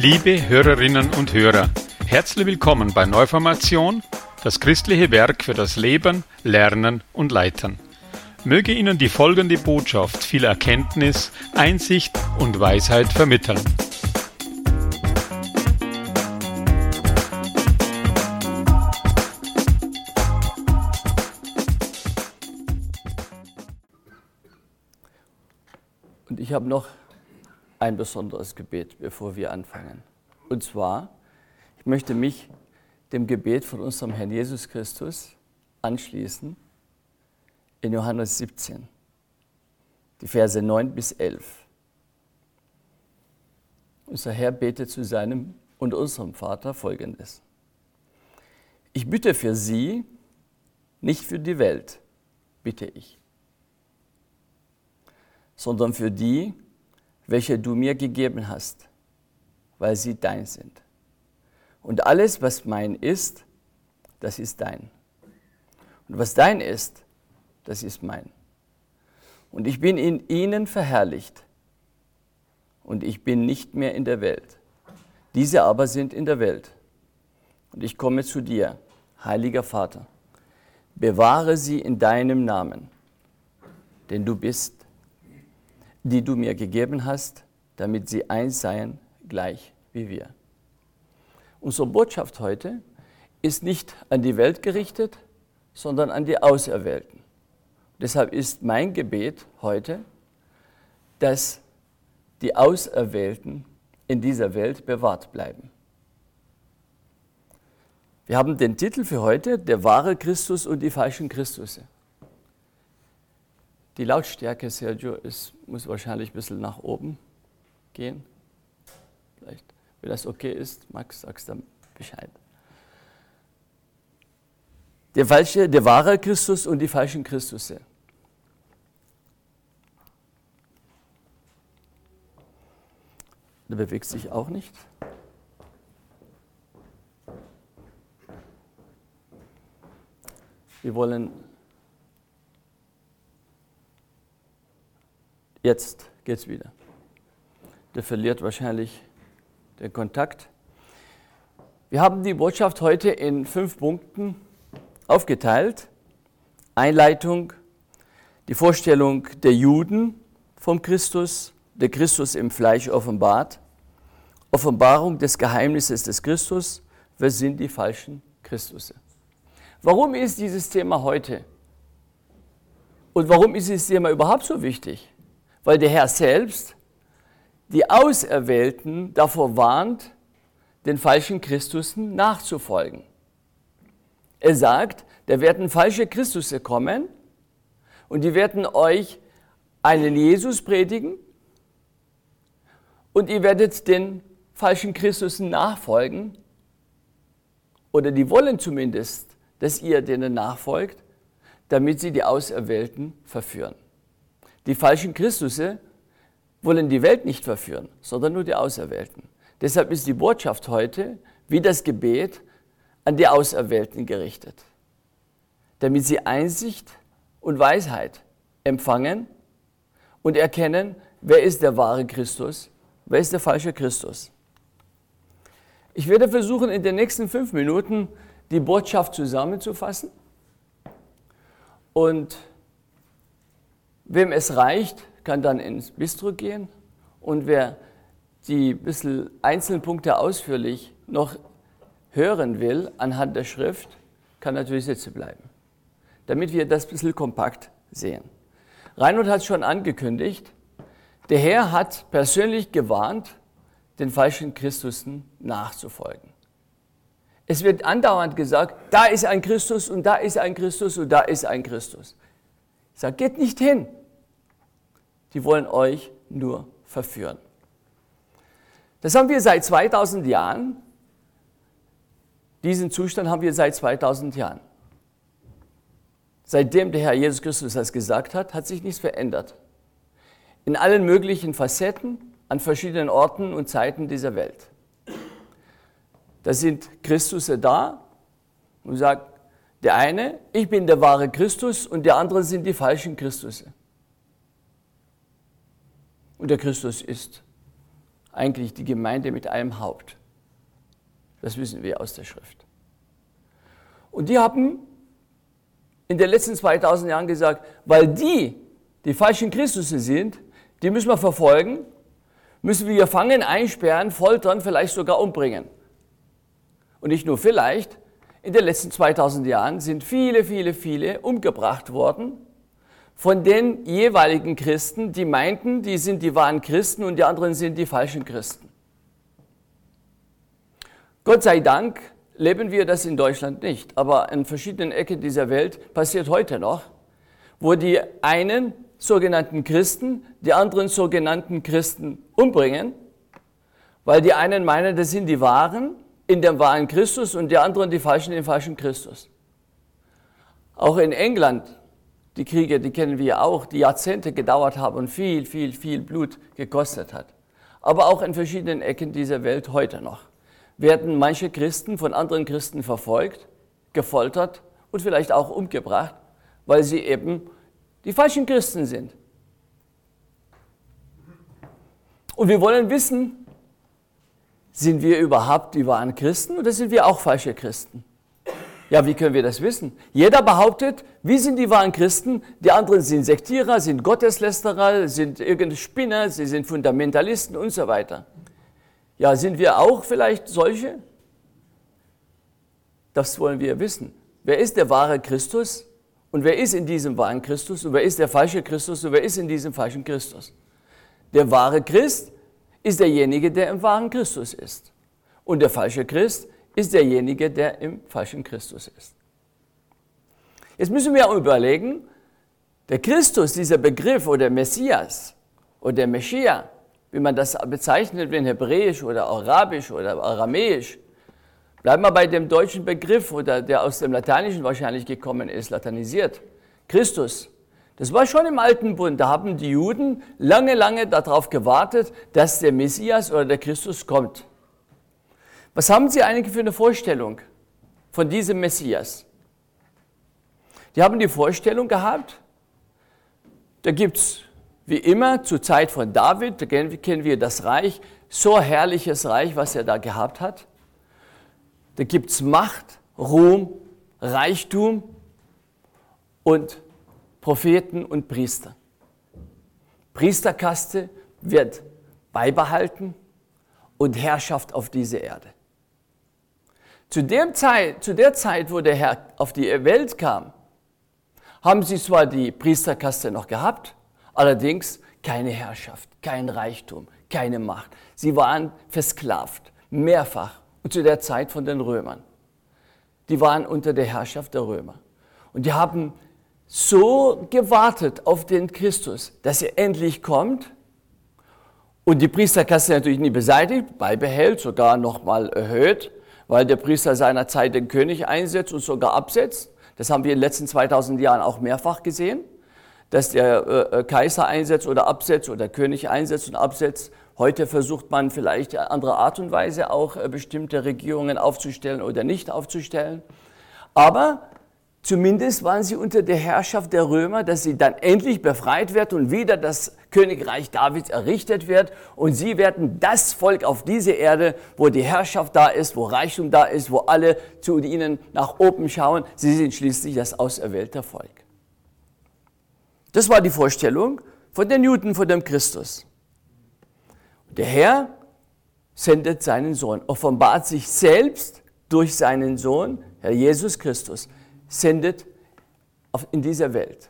Liebe Hörerinnen und Hörer, herzlich willkommen bei Neuformation, das christliche Werk für das Leben, Lernen und Leiten. Möge Ihnen die folgende Botschaft viel Erkenntnis, Einsicht und Weisheit vermitteln. Und ich habe noch ein besonderes Gebet, bevor wir anfangen. Und zwar, ich möchte mich dem Gebet von unserem Herrn Jesus Christus anschließen in Johannes 17, die Verse 9 bis 11. Unser Herr betet zu seinem und unserem Vater Folgendes: Ich bitte für sie, nicht für die Welt, bitte ich, sondern für die, welche du mir gegeben hast, weil sie dein sind. Und alles, was mein ist, das ist dein. Und was dein ist, das ist mein. Und ich bin in ihnen verherrlicht. Und ich bin nicht mehr in der Welt. Diese aber sind in der Welt. Und ich komme zu dir, heiliger Vater. Bewahre sie in deinem Namen, den du bist, die du mir gegeben hast, damit sie eins seien, gleich wie wir. Unsere Botschaft heute ist nicht an die Welt gerichtet, sondern an die Auserwählten. Deshalb ist mein Gebet heute, dass die Auserwählten in dieser Welt bewahrt bleiben. Wir haben den Titel für heute: Der wahre Christus und die falschen Christusse. Die Lautstärke, Sergio, muss wahrscheinlich ein bisschen nach oben gehen. Vielleicht, wenn das okay ist, Max, sagst du Bescheid. Der wahre Christus und die falschen Christusse. Der bewegt sich auch nicht. Wir wollen jetzt geht's wieder. Der verliert wahrscheinlich den Kontakt. Wir haben die Botschaft heute in 5 Punkten aufgeteilt. Einleitung, die Vorstellung der Juden vom Christus, der Christus im Fleisch offenbart, Offenbarung des Geheimnisses des Christus, wer sind die falschen Christusse. Warum ist dieses Thema heute? Und warum ist dieses Thema überhaupt so wichtig? Weil der Herr selbst die Auserwählten davor warnt, den falschen Christussen nachzufolgen. Er sagt, da werden falsche Christusse kommen und die werden euch einen Jesus predigen und ihr werdet den falschen Christussen nachfolgen, oder die wollen zumindest, dass ihr denen nachfolgt, damit sie die Auserwählten verführen. Die falschen Christusse wollen die Welt nicht verführen, sondern nur die Auserwählten. Deshalb ist die Botschaft heute, wie das Gebet, an die Auserwählten gerichtet, damit sie Einsicht und Weisheit empfangen und erkennen, wer ist der wahre Christus, wer ist der falsche Christus. Ich werde versuchen, in den nächsten 5 Minuten die Botschaft zusammenzufassen, und wem es reicht, kann dann ins Bistro gehen, und wer die bisschen einzelnen Punkte ausführlich noch hören will anhand der Schrift, kann natürlich sitzen bleiben, damit wir das ein bisschen kompakt sehen. Reinhold hat es schon angekündigt, der Herr hat persönlich gewarnt, den falschen Christussen nachzufolgen. Es wird andauernd gesagt, da ist ein Christus und da ist ein Christus und da ist ein Christus. Ich sage, geht nicht hin. Die wollen euch nur verführen. Das haben wir seit 2000 Jahren. Diesen Zustand haben wir seit 2000 Jahren. Seitdem der Herr Jesus Christus das gesagt hat, hat sich nichts verändert. In allen möglichen Facetten, an verschiedenen Orten und Zeiten dieser Welt. Da sind Christusse da und sagt, der eine, ich bin der wahre Christus, und der andere sind die falschen Christusse. Und der Christus ist eigentlich die Gemeinde mit einem Haupt. Das wissen wir aus der Schrift. Und die haben in den letzten 2000 Jahren gesagt, weil die falschen Christusse sind, die müssen wir verfolgen, müssen wir fangen, einsperren, foltern, vielleicht sogar umbringen. Und nicht nur vielleicht, in den letzten 2000 Jahren sind viele umgebracht worden von den jeweiligen Christen, die meinten, die sind die wahren Christen und die anderen sind die falschen Christen. Gott sei Dank leben wir das in Deutschland nicht, aber in verschiedenen Ecken dieser Welt passiert heute noch, wo die einen sogenannten Christen die anderen sogenannten Christen umbringen, weil die einen meinen, das sind die Wahren in dem wahren Christus und die anderen die Falschen in dem falschen Christus. Auch in England, die Kriege, die kennen wir ja auch, die Jahrzehnte gedauert haben und viel Blut gekostet hat. Aber auch in verschiedenen Ecken dieser Welt heute noch werden manche Christen von anderen Christen verfolgt, gefoltert und vielleicht auch umgebracht, weil sie eben die falschen Christen sind. Und wir wollen wissen, sind wir überhaupt die wahren Christen oder sind wir auch falsche Christen? Ja, wie können wir das wissen? Jeder behauptet, wir sind die wahren Christen, die anderen sind Sektierer, sind Gotteslästerer, sind irgendeine Spinner, sie sind Fundamentalisten und so weiter. Ja, sind wir auch vielleicht solche? Das wollen wir wissen. Wer ist der wahre Christus und wer ist in diesem wahren Christus und wer ist der falsche Christus und wer ist in diesem falschen Christus? Der wahre Christ ist derjenige, der im wahren Christus ist. Und der falsche Christ ist derjenige, der im falschen Christus ist. Jetzt müssen wir auch überlegen, der Christus, dieser Begriff oder Messias oder der Meschia, wie man das bezeichnet in Hebräisch oder Arabisch oder Aramäisch, bleiben wir bei dem deutschen Begriff, oder der aus dem Lateinischen wahrscheinlich gekommen ist, latinisiert. Christus. Das war schon im Alten Bund, da haben die Juden lange darauf gewartet, dass der Messias oder der Christus kommt. Was haben sie eigentlich für eine Vorstellung von diesem Messias? Die haben die Vorstellung gehabt, da gibt es wie immer zur Zeit von David, da kennen wir das Reich, so herrliches Reich, was er da gehabt hat. Da gibt es Macht, Ruhm, Reichtum und Propheten und Priester. Priesterkaste wird beibehalten und Herrschaft auf diese Erde. Zu der Zeit, wo der Herr auf die Welt kam, haben sie zwar die Priesterkaste noch gehabt, allerdings keine Herrschaft, kein Reichtum, keine Macht. Sie waren versklavt, mehrfach, und zu der Zeit von den Römern. Die waren unter der Herrschaft der Römer. Und die haben so gewartet auf den Christus, dass er endlich kommt und die Priesterkaste natürlich nie beseitigt, beibehält, sogar nochmal erhöht, weil der Priester seinerzeit den König einsetzt und sogar absetzt. Das haben wir in den letzten 2000 Jahren auch mehrfach gesehen, dass der Kaiser einsetzt oder absetzt oder der König einsetzt und absetzt. Heute versucht man vielleicht andere Art und Weise auch bestimmte Regierungen aufzustellen oder nicht aufzustellen. Aber zumindest waren sie unter der Herrschaft der Römer, dass sie dann endlich befreit wird und wieder das Königreich Davids errichtet wird. Und sie werden das Volk auf dieser Erde, wo die Herrschaft da ist, wo Reichtum da ist, wo alle zu ihnen nach oben schauen. Sie sind schließlich das auserwählte Volk. Das war die Vorstellung von den Juden, von dem Christus. Der Herr sendet seinen Sohn, offenbart sich selbst durch seinen Sohn, Herr Jesus Christus, sendet in dieser Welt.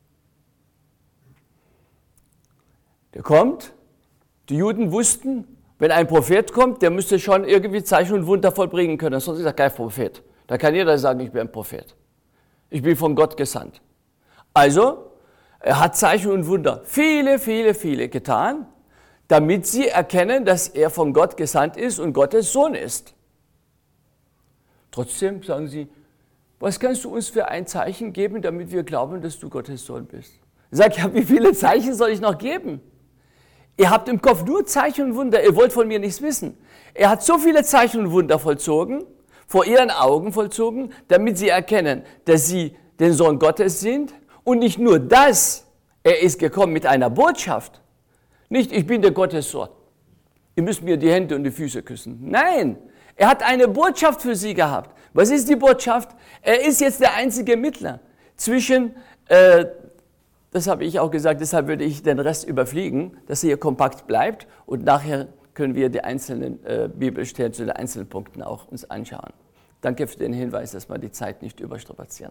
Der kommt, die Juden wussten, wenn ein Prophet kommt, der müsste schon irgendwie Zeichen und Wunder vollbringen können, sonst ist er kein Prophet. Da kann jeder sagen, ich bin ein Prophet. Ich bin von Gott gesandt. Also, er hat Zeichen und Wunder, viele getan, damit sie erkennen, dass er von Gott gesandt ist und Gottes Sohn ist. Trotzdem sagen sie, was kannst du uns für ein Zeichen geben, damit wir glauben, dass du Gottes Sohn bist? Ich sage, ja, wie viele Zeichen soll ich noch geben? Ihr habt im Kopf nur Zeichen und Wunder, ihr wollt von mir nichts wissen. Er hat so viele Zeichen und Wunder vollzogen, vor ihren Augen vollzogen, damit sie erkennen, dass sie den Sohn Gottes sind. Und nicht nur das, er ist gekommen mit einer Botschaft. Nicht, ich bin der Gottessohn. ihr müsst mir die Hände und die Füße küssen. Nein, er hat eine Botschaft für sie gehabt. Was ist die Botschaft? Er ist jetzt der einzige Mittler zwischen, das habe ich auch gesagt, deshalb würde ich den Rest überfliegen, dass er hier kompakt bleibt und nachher können wir die einzelnen Bibelstellen zu den einzelnen Punkten auch uns anschauen. Danke für den Hinweis, dass wir die Zeit nicht überstrapazieren.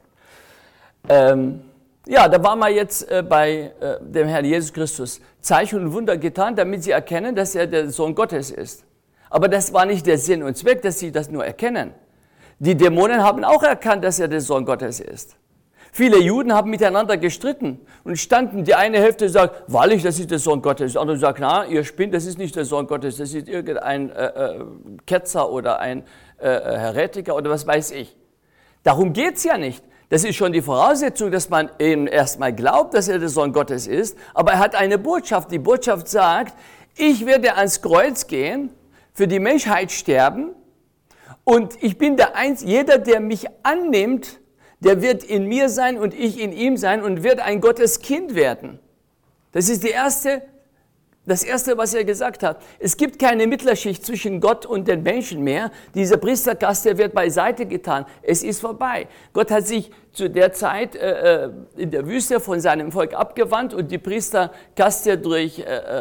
Ja, da war mal jetzt bei dem Herrn Jesus Christus Zeichen und Wunder getan, damit sie erkennen, dass er der Sohn Gottes ist. Aber das war nicht der Sinn und Zweck, dass sie das nur erkennen. Die Dämonen haben auch erkannt, dass er der Sohn Gottes ist. Viele Juden haben miteinander gestritten und standen, die eine Hälfte sagt, wahrlich, das ist der Sohn Gottes. Die andere sagt, na, ihr spinnt, das ist nicht der Sohn Gottes, das ist irgendein Ketzer oder ein Heretiker oder was weiß ich. Darum geht es ja nicht. Das ist schon die Voraussetzung, dass man eben erstmal glaubt, dass er der Sohn Gottes ist. Aber er hat eine Botschaft. Die Botschaft sagt, ich werde ans Kreuz gehen, für die Menschheit sterben und ich bin der Einzige, jeder, der mich annimmt, der wird in mir sein und ich in ihm sein und wird ein Gotteskind werden. Das ist das Erste, was er gesagt hat. Es gibt keine Mittlerschicht zwischen Gott und den Menschen mehr. Diese Priesterkaste wird beiseite getan. Es ist vorbei. Gott hat sich zu der Zeit in der Wüste von seinem Volk abgewandt und die Priesterkaste durch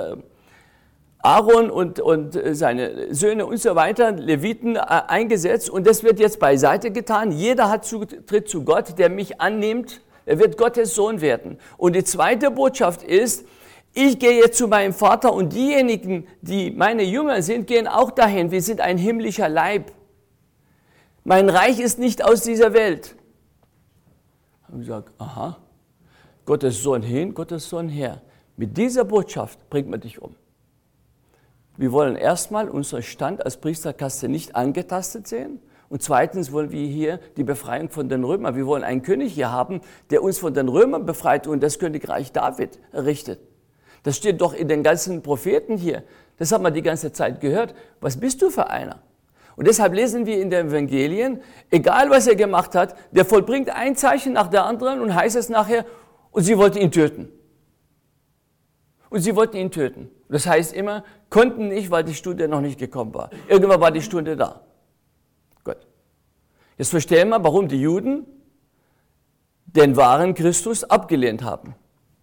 Aaron und seine Söhne und so weiter, Leviten, eingesetzt. Und das wird jetzt beiseite getan. Jeder hat Zutritt zu Gott, der mich annimmt. Er wird Gottes Sohn werden. Und die zweite Botschaft ist, ich gehe jetzt zu meinem Vater und diejenigen, die meine Jünger sind, gehen auch dahin. Wir sind ein himmlischer Leib. Mein Reich ist nicht aus dieser Welt. Und ich sage, aha, Gottes Sohn hin, Gottes Sohn her. Mit dieser Botschaft bringt man dich um. Wir wollen erstmal unseren Stand als Priesterkaste nicht angetastet sehen. Und zweitens wollen wir hier die Befreiung von den Römern. Wir wollen einen König hier haben, der uns von den Römern befreit und das Königreich David errichtet. Das steht doch in den ganzen Propheten hier. Das haben wir die ganze Zeit gehört. Was bist du für einer? Und deshalb lesen wir in den Evangelien, egal was er gemacht hat, der vollbringt ein Zeichen nach der anderen und heißt es nachher, und sie wollten ihn töten. Und sie wollten ihn töten. Das heißt immer, konnten nicht, weil die Stunde noch nicht gekommen war. Irgendwann war die Stunde da. Gut. Jetzt verstehen wir, warum die Juden den wahren Christus abgelehnt haben.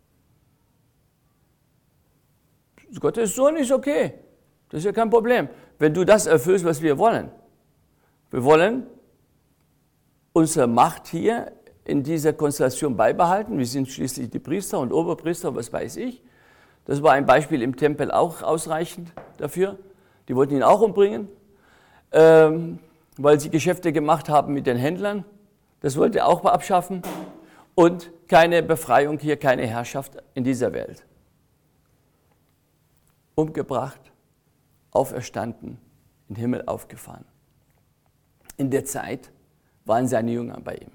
Gottes Sohn ist okay. Das ist ja kein Problem. Wenn du das erfüllst, was wir wollen. Wir wollen unsere Macht hier in dieser Konstellation beibehalten. Wir sind schließlich die Priester und Oberpriester, was weiß ich. Das war ein Beispiel im Tempel auch ausreichend dafür. Die wollten ihn auch umbringen, weil sie Geschäfte gemacht haben mit den Händlern. Das wollte er auch abschaffen. Und keine Befreiung hier, keine Herrschaft in dieser Welt. Umgebracht, auferstanden, in den Himmel aufgefahren. In der Zeit waren seine Jünger bei ihm.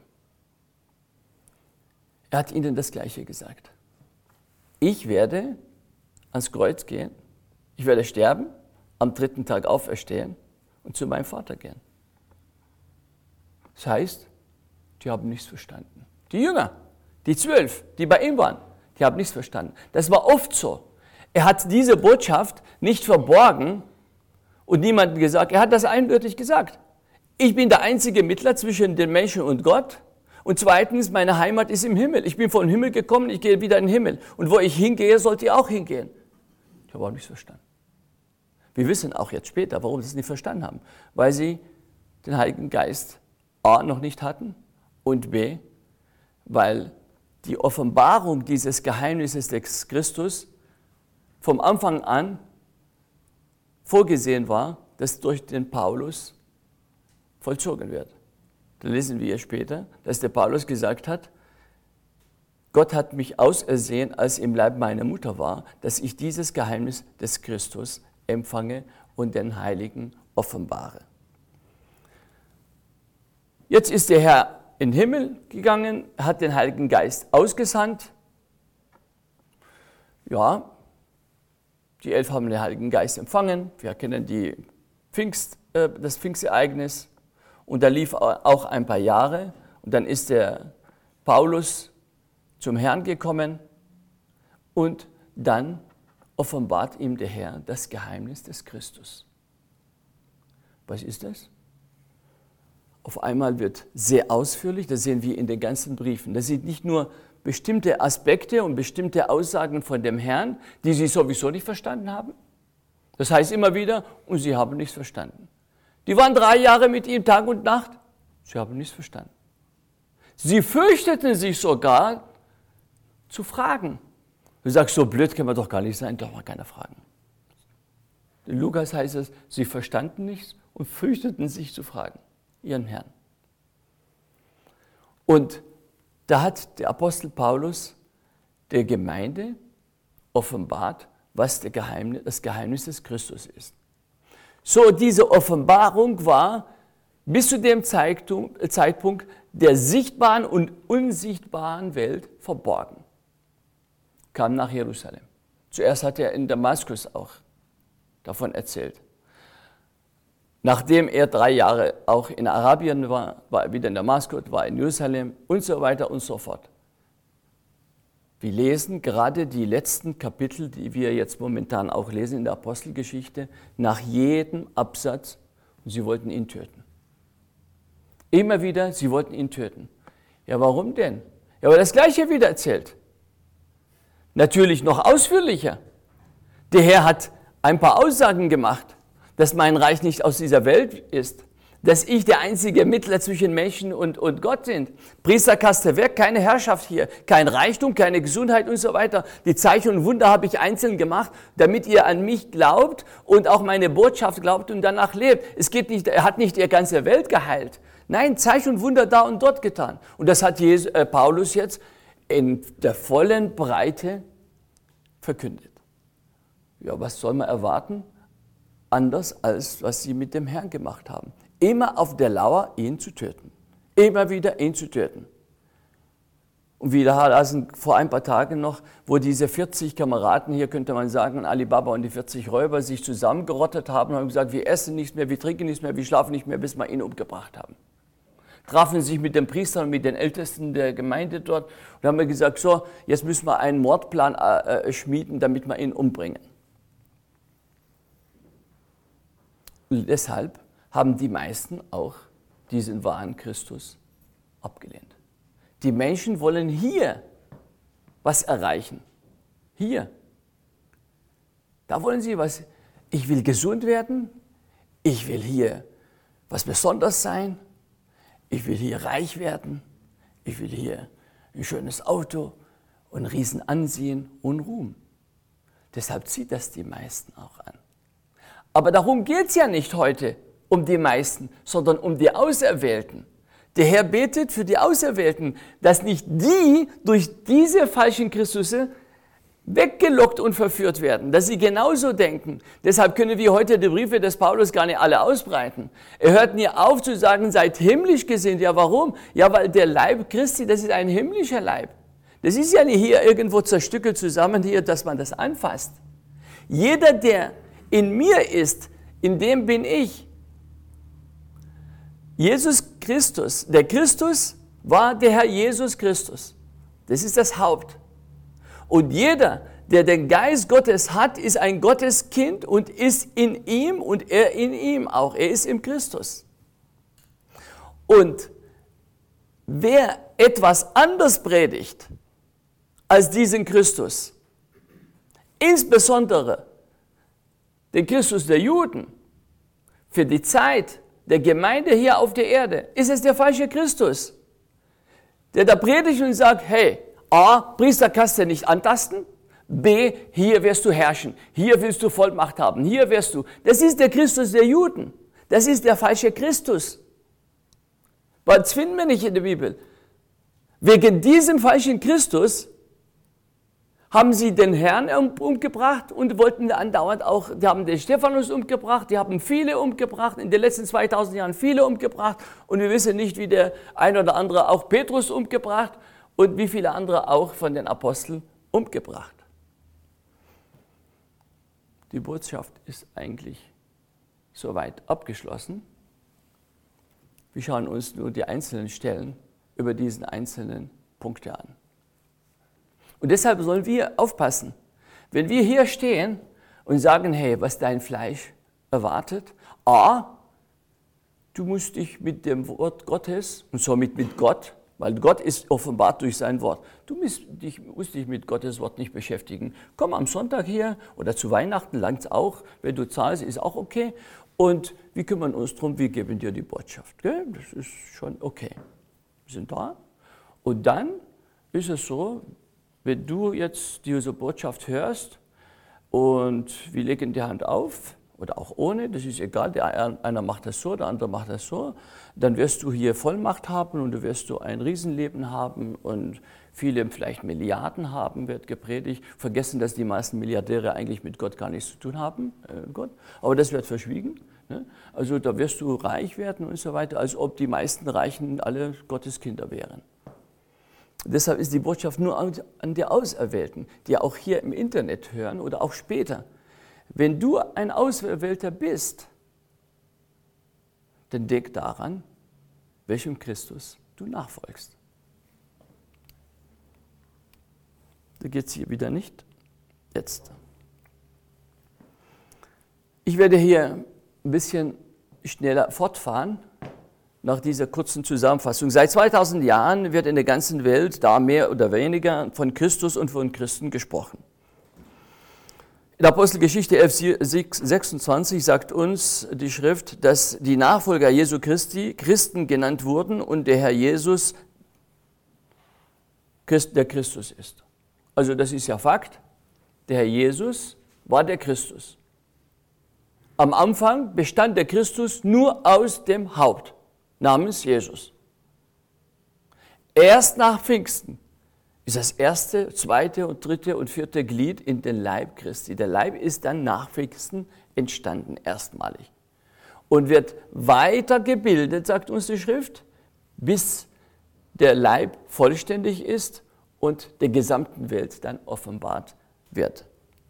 Er hat ihnen das Gleiche gesagt. Ich werde ans Kreuz gehen, ich werde sterben, am 3. Tag auferstehen und zu meinem Vater gehen. Das heißt, die haben nichts verstanden. Die Jünger, die 12, die bei ihm waren, die haben nichts verstanden. Das war oft so. Er hat diese Botschaft nicht verborgen und niemandem gesagt. Er hat das eindeutig gesagt. Ich bin der einzige Mittler zwischen den Menschen und Gott. Und zweitens, meine Heimat ist im Himmel. Ich bin vom Himmel gekommen, ich gehe wieder in den Himmel. Und wo ich hingehe, sollt ihr auch hingehen. Ich habe auch nichts verstanden. Wir wissen auch jetzt später, warum sie es nicht verstanden haben. Weil sie den Heiligen Geist A noch nicht hatten und B, weil die Offenbarung dieses Geheimnisses des Christus vom Anfang an vorgesehen war, dass durch den Paulus vollzogen wird. Da lesen wir später, dass der Paulus gesagt hat, Gott hat mich ausersehen, als im Leib meiner Mutter war, dass ich dieses Geheimnis des Christus empfange und den Heiligen offenbare. Jetzt ist der Herr in den Himmel gegangen, hat den Heiligen Geist ausgesandt. Ja, die 11 haben den Heiligen Geist empfangen. Wir kennen das Pfingstereignis. Und da lief auch ein paar Jahre. Und dann ist der Paulus zum Herrn gekommen. Und dann offenbart ihm der Herr das Geheimnis des Christus. Was ist das? Auf einmal wird sehr ausführlich, das sehen wir in den ganzen Briefen. Das sind nicht nur bestimmte Aspekte und bestimmte Aussagen von dem Herrn, die sie sowieso nicht verstanden haben. Das heißt immer wieder, und sie haben nichts verstanden. Die waren 3 Jahre mit ihm, Tag und Nacht, sie haben nichts verstanden. Sie fürchteten sich sogar zu fragen. Du sagst, so blöd kann man doch gar nicht sein, darf man keiner fragen. In Lukas heißt es, sie verstanden nichts und fürchteten sich zu fragen, ihren Herrn. Und da hat der Apostel Paulus der Gemeinde offenbart, was das Geheimnis des Christus ist. So, diese Offenbarung war bis zu dem Zeitpunkt der sichtbaren und unsichtbaren Welt verborgen. Kam nach Jerusalem. Zuerst hat er in Damaskus auch davon erzählt. Nachdem er 3 Jahre auch in Arabien war, war er wieder in Damaskus, war in Jerusalem und so weiter und so fort. Wir lesen gerade die letzten Kapitel, die wir jetzt momentan auch lesen in der Apostelgeschichte, nach jedem Absatz, und sie wollten ihn töten. Immer wieder, sie wollten ihn töten. Ja, warum denn? Ja, weil er das Gleiche wieder erzählt. Natürlich noch ausführlicher. Der Herr hat ein paar Aussagen gemacht, dass mein Reich nicht aus dieser Welt ist, dass ich der einzige Mittler zwischen Menschen und Gott bin. Priesterkaste weg, keine Herrschaft hier, kein Reichtum, keine Gesundheit und so weiter. Die Zeichen und Wunder habe ich einzeln gemacht, damit ihr an mich glaubt und auch meine Botschaft glaubt und danach lebt. Es geht nicht, er hat nicht die ganze Welt geheilt. Nein, Zeichen und Wunder da und dort getan. Und das hat Paulus jetzt in der vollen Breite verkündet. Ja, was soll man erwarten? Anders als was sie mit dem Herrn gemacht haben. Immer auf der Lauer, ihn zu töten. Immer wieder ihn zu töten. Und wieder also vor ein paar Tagen noch, wo diese 40 Kameraden, hier könnte man sagen, Alibaba und die 40 Räuber sich zusammengerottet haben und haben gesagt, wir essen nichts mehr, wir trinken nichts mehr, wir schlafen nicht mehr, bis wir ihn umgebracht haben. Trafen sich mit den Priestern und mit den Ältesten der Gemeinde dort und haben gesagt, so, jetzt müssen wir einen Mordplan schmieden, damit wir ihn umbringen. Und deshalb haben die meisten auch diesen wahren Christus abgelehnt. Die Menschen wollen hier was erreichen. Hier. Da wollen sie was. Ich will gesund werden. Ich will hier was Besonderes sein. Ich will hier reich werden. Ich will hier ein schönes Auto und ein Riesenansehen und Ruhm. Deshalb zieht das die meisten auch an. Aber darum geht es ja nicht heute um die meisten, sondern um die Auserwählten. Der Herr betet für die Auserwählten, dass nicht die durch diese falschen Christusse weggelockt und verführt werden, dass sie genauso denken. Deshalb können wir heute die Briefe des Paulus gar nicht alle ausbreiten. Er hört nie auf zu sagen, seid himmlisch gesinnt. Ja, warum? Ja, weil der Leib Christi, das ist ein himmlischer Leib. Das ist ja nicht hier irgendwo zerstückelt zusammen, hier, dass man das anfasst. Jeder, der in mir ist, in dem bin ich. Jesus Christus, der Christus war der Herr Jesus Christus. Das ist das Haupt. Und jeder, der den Geist Gottes hat, ist ein Gotteskind und ist in ihm und er in ihm auch. Er ist im Christus. Und wer etwas anders predigt als diesen Christus, insbesondere den Christus der Juden, für die Zeit der Gemeinde hier auf der Erde, ist es der falsche Christus, der da predigt und sagt, hey, A, Priester kannst du nicht antasten, B, hier wirst du herrschen, hier willst du Vollmacht haben, hier wirst du. Das ist der Christus der Juden, das ist der falsche Christus. Was finden wir nicht in der Bibel? Wegen diesem falschen Christus haben sie den Herrn umgebracht und wollten andauernd auch, die haben den Stephanus umgebracht, die haben viele umgebracht, in den letzten 2000 Jahren viele umgebracht und wir wissen nicht, wie der ein oder andere auch Petrus umgebracht und wie viele andere auch von den Aposteln umgebracht. Die Botschaft ist eigentlich soweit abgeschlossen. Wir schauen uns nur die einzelnen Stellen über diesen einzelnen Punkte an. Und deshalb sollen wir aufpassen, Wenn wir hier stehen und sagen, hey, was dein Fleisch erwartet, du musst dich mit dem Wort Gottes und somit mit Gott, weil Gott ist offenbart durch sein Wort, du musst dich mit Gottes Wort nicht beschäftigen. Komm am Sonntag hier oder zu Weihnachten langt's auch, wenn du zahlst, ist auch okay. Und wir kümmern uns darum, wir geben dir die Botschaft. Gell? Das ist schon okay. Wir sind da. Und dann ist es so, wenn du jetzt diese Botschaft hörst und wir legen die Hand auf, oder auch ohne, das ist egal, einer macht das so, der andere macht das so, dann wirst du hier Vollmacht haben und du wirst du ein Riesenleben haben und viele vielleicht Milliarden haben, wird gepredigt. Vergessen, dass die meisten Milliardäre eigentlich mit Gott gar nichts zu tun haben, Gott. Aber das wird verschwiegen. Ne? Also da wirst du reich werden und so weiter, als ob die meisten Reichen alle Gottes Kinder wären. Deshalb ist die Botschaft nur an die Auserwählten, die auch hier im Internet hören oder auch später. Wenn du ein Auserwählter bist, dann denk daran, welchem Christus du nachfolgst. Da geht es hier wieder nicht. Jetzt. Ich werde hier ein bisschen schneller fortfahren nach dieser kurzen Zusammenfassung. Seit 2000 Jahren wird in der ganzen Welt da mehr oder weniger von Christus und von Christen gesprochen. In der Apostelgeschichte 11,26 sagt uns die Schrift, dass die Nachfolger Jesu Christi Christen genannt wurden und der Herr Jesus der Christus ist. Also das ist ja Fakt. Der Herr Jesus war der Christus. Am Anfang bestand der Christus nur aus dem Haupt, namens Jesus. Erst nach Pfingsten ist das erste, zweite und dritte und vierte Glied in den Leib Christi. Der Leib ist dann nach Pfingsten entstanden, erstmalig. Und wird weiter gebildet, sagt uns die Schrift, bis der Leib vollständig ist und der gesamten Welt dann offenbart wird.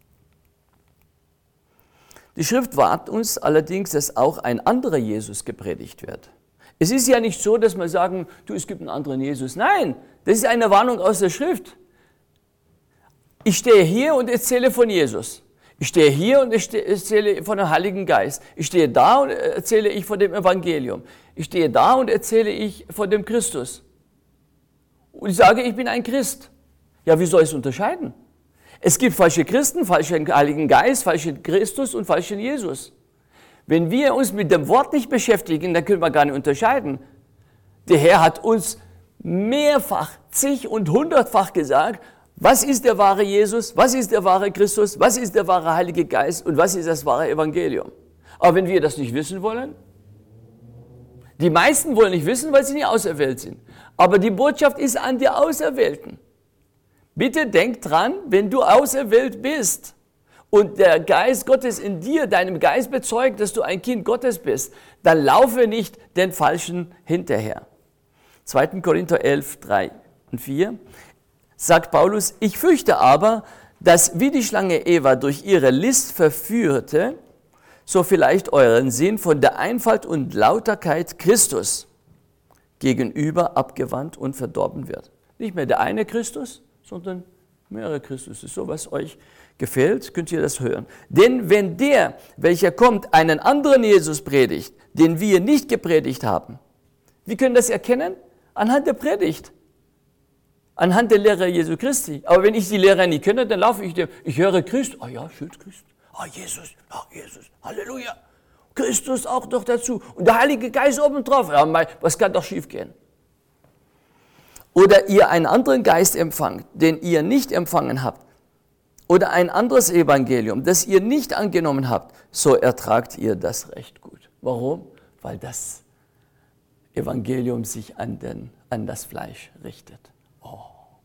Die Schrift warnt uns allerdings, dass auch ein anderer Jesus gepredigt wird. Es ist ja nicht so, dass wir sagen, es gibt einen anderen Jesus. Nein, das ist eine Warnung aus der Schrift. Ich stehe hier und erzähle von Jesus. Ich stehe hier und erzähle von dem Heiligen Geist. Ich stehe da und erzähle ich von dem Evangelium. Ich stehe da und erzähle ich von dem Christus. Und ich sage, ich bin ein Christ. Ja, wie soll ich es unterscheiden? Es gibt falsche Christen, falschen Heiligen Geist, falschen Christus und falschen Jesus. Wenn wir uns mit dem Wort nicht beschäftigen, dann können wir gar nicht unterscheiden. Der Herr hat uns mehrfach, zig und hundertfach gesagt, was ist der wahre Jesus, was ist der wahre Christus, was ist der wahre Heilige Geist und was ist das wahre Evangelium. Aber wenn wir das nicht wissen wollen, die meisten wollen nicht wissen, weil sie nicht auserwählt sind. Aber die Botschaft ist an die Auserwählten. Bitte denk dran, wenn du auserwählt bist und der Geist Gottes in dir, deinem Geist bezeugt, dass du ein Kind Gottes bist, dann laufe nicht den Falschen hinterher. 2. Korinther 11, 3 und 4 sagt Paulus, ich fürchte aber, dass wie die Schlange Eva durch ihre List verführte, so vielleicht euren Sinn von der Einfalt und Lauterkeit Christus gegenüber abgewandt und verdorben wird. Nicht mehr der eine Christus, sondern mehrere Christusse. So, was euch gefällt, könnt ihr das hören. Denn wenn der, welcher kommt, einen anderen Jesus predigt, den wir nicht gepredigt haben, wie können wir das erkennen? Anhand der Predigt. Anhand der Lehre Jesu Christi. Aber wenn ich die Lehre nicht kenne, dann laufe ich dem. Ich höre Christ. Ah ja, schön Christ. Jesus. Halleluja. Christus auch noch dazu. Und der Heilige Geist oben drauf. Ja, was kann doch schief gehen? Oder ihr einen anderen Geist empfangt, den ihr nicht empfangen habt. Oder ein anderes Evangelium, das ihr nicht angenommen habt, so ertragt ihr das recht gut. Warum? Weil das Evangelium sich an das Fleisch richtet. Oh.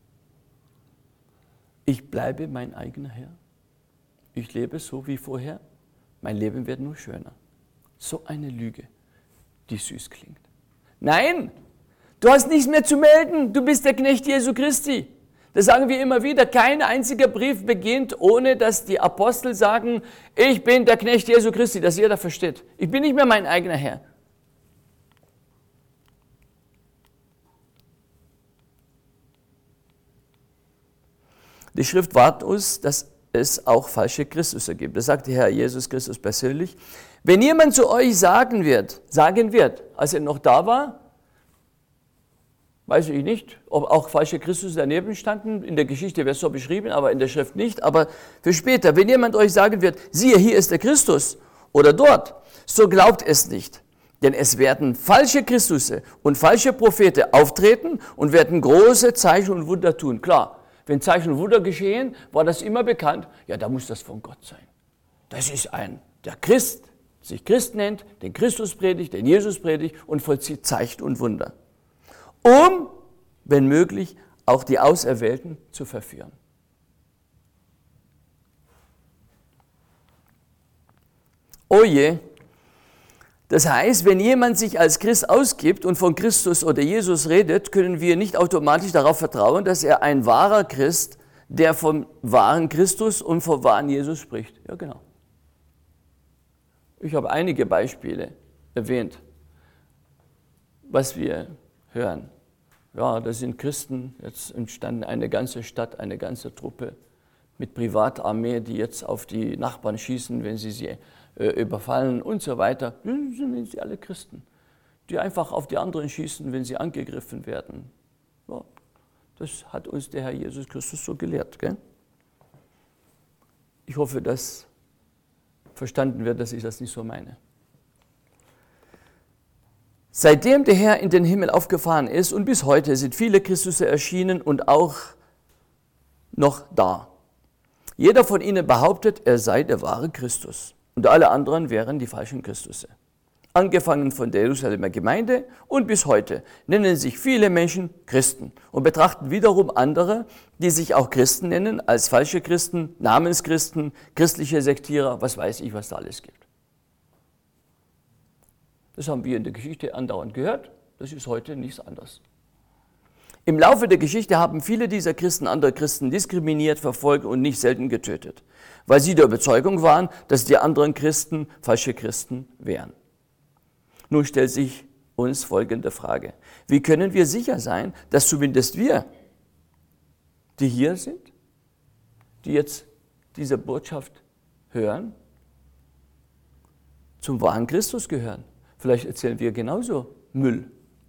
Ich bleibe mein eigener Herr. Ich lebe so wie vorher. Mein Leben wird nur schöner. So eine Lüge, die süß klingt. Nein, du hast nichts mehr zu melden. Du bist der Knecht Jesu Christi. Das sagen wir immer wieder. Kein einziger Brief beginnt, ohne dass die Apostel sagen, ich bin der Knecht Jesu Christi, dass jeder versteht. Ich bin nicht mehr mein eigener Herr. Die Schrift warnt uns, dass es auch falsche Christusse gibt. Das sagt der Herr Jesus Christus persönlich. Wenn jemand zu euch sagen wird, als er noch da war, weiß ich nicht, ob auch falsche Christusse daneben standen, in der Geschichte wäre es so beschrieben, aber in der Schrift nicht, aber für später, wenn jemand euch sagen wird, siehe, hier ist der Christus oder dort, so glaubt es nicht. Denn es werden falsche Christusse und falsche Propheten auftreten und werden große Zeichen und Wunder tun. Klar, wenn Zeichen und Wunder geschehen, war das immer bekannt, ja, da muss das von Gott sein. Das ist der Christ, sich Christ nennt, den Christus predigt, den Jesus predigt und vollzieht Zeichen und Wunder. Um, wenn möglich, auch die Auserwählten zu verführen. Oh je! Das heißt, wenn jemand sich als Christ ausgibt und von Christus oder Jesus redet, können wir nicht automatisch darauf vertrauen, dass er ein wahrer Christ, der vom wahren Christus und vom wahren Jesus spricht. Ja, genau. Ich habe einige Beispiele erwähnt, was wir hören. Ja, da sind Christen, jetzt entstanden eine ganze Stadt, eine ganze Truppe mit Privatarmee, die jetzt auf die Nachbarn schießen, wenn sie überfallen und so weiter. Das sind sie alle Christen, die einfach auf die anderen schießen, wenn sie angegriffen werden. Ja, das hat uns der Herr Jesus Christus so gelehrt. Gell? Ich hoffe, dass verstanden wird, dass ich das nicht so meine. Seitdem der Herr in den Himmel aufgefahren ist und bis heute sind viele Christusse erschienen und auch noch da. Jeder von ihnen behauptet, er sei der wahre Christus und alle anderen wären die falschen Christusse. Angefangen von der Jerusalemer Gemeinde und bis heute nennen sich viele Menschen Christen und betrachten wiederum andere, die sich auch Christen nennen, als falsche Christen, Namenschristen, christliche Sektierer, was weiß ich, was da alles gibt. Das haben wir in der Geschichte andauernd gehört, das ist heute nichts anderes. Im Laufe der Geschichte haben viele dieser Christen andere Christen diskriminiert, verfolgt und nicht selten getötet, weil sie der Überzeugung waren, dass die anderen Christen falsche Christen wären. Nun stellt sich uns folgende Frage. Wie können wir sicher sein, dass zumindest wir, die hier sind, die jetzt diese Botschaft hören, zum wahren Christus gehören? Vielleicht erzählen wir genauso Müll.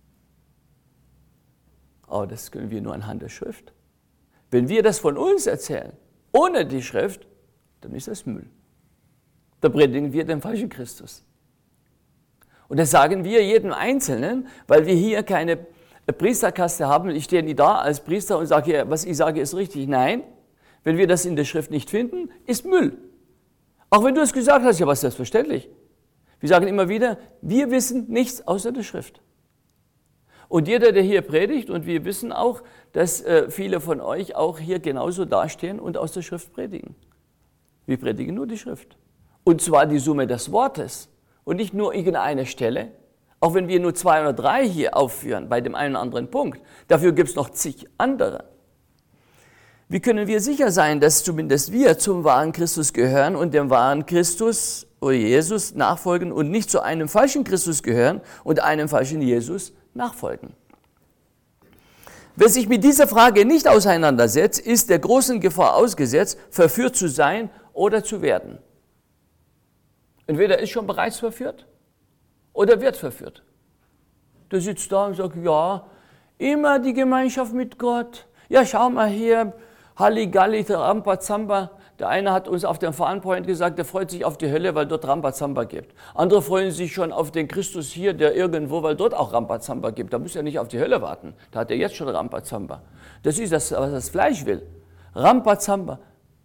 Aber das können wir nur anhand der Schrift. Wenn wir das von uns erzählen, ohne die Schrift, dann ist das Müll. Da predigen wir den falschen Christus. Und das sagen wir jedem Einzelnen, weil wir hier keine Priesterkaste haben. Ich stehe nie da als Priester und sage, was ich sage, ist richtig. Nein, wenn wir das in der Schrift nicht finden, ist Müll. Auch wenn du es gesagt hast, ja, was ist selbstverständlich. Wir sagen immer wieder, wir wissen nichts außer der Schrift. Und jeder, der hier predigt, und wir wissen auch, dass viele von euch auch hier genauso dastehen und aus der Schrift predigen. Wir predigen nur die Schrift. Und zwar die Summe des Wortes und nicht nur irgendeine Stelle, auch wenn wir nur 2 oder 3 hier aufführen, bei dem einen oder anderen Punkt. Dafür gibt es noch zig andere. Wie können wir sicher sein, dass zumindest wir zum wahren Christus gehören und dem wahren Christus oder Jesus nachfolgen und nicht zu einem falschen Christus gehören und einem falschen Jesus nachfolgen? Wer sich mit dieser Frage nicht auseinandersetzt, ist der großen Gefahr ausgesetzt, verführt zu sein oder zu werden. Entweder ist schon bereits verführt oder wird verführt. Der sitzt da und sagt, ja, immer die Gemeinschaft mit Gott. Ja, schau mal hier, Halligalli, Rambazamba. Der eine hat uns auf dem Farnpoint gesagt, der freut sich auf die Hölle, weil dort Rambazamba gibt. Andere freuen sich schon auf den Christus hier, der irgendwo, weil dort auch Rambazamba gibt. Da muss er nicht auf die Hölle warten. Da hat er jetzt schon Rambazamba. Das ist das, was das Fleisch will. Rambazamba.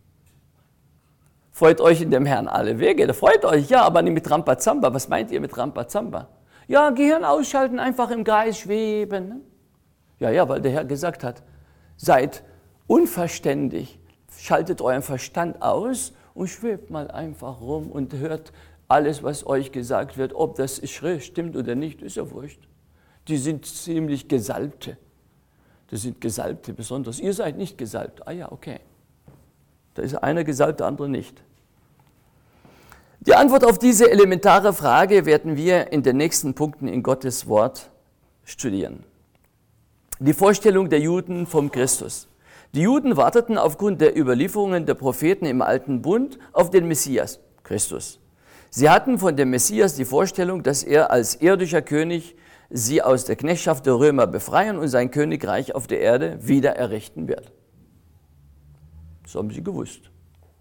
Freut euch in dem Herrn alle Wege. Da freut euch, ja, aber nicht mit Rambazamba. Was meint ihr mit Rambazamba? Ja, Gehirn ausschalten, einfach im Geist schweben. Ne? Ja, weil der Herr gesagt hat, seid unverständig. Schaltet euren Verstand aus und schwebt mal einfach rum und hört alles, was euch gesagt wird. Ob das stimmt oder nicht, ist ja wurscht. Die sind ziemlich Gesalbte. Das sind Gesalbte besonders. Ihr seid nicht gesalbt. Ah ja, okay. Da ist einer gesalbt, der andere nicht. Die Antwort auf diese elementare Frage werden wir in den nächsten Punkten in Gottes Wort studieren. Die Vorstellung der Juden vom Christus. Die Juden warteten aufgrund der Überlieferungen der Propheten im Alten Bund auf den Messias, Christus. Sie hatten von dem Messias die Vorstellung, dass er als irdischer König sie aus der Knechtschaft der Römer befreien und sein Königreich auf der Erde wieder errichten wird. Das haben sie gewusst.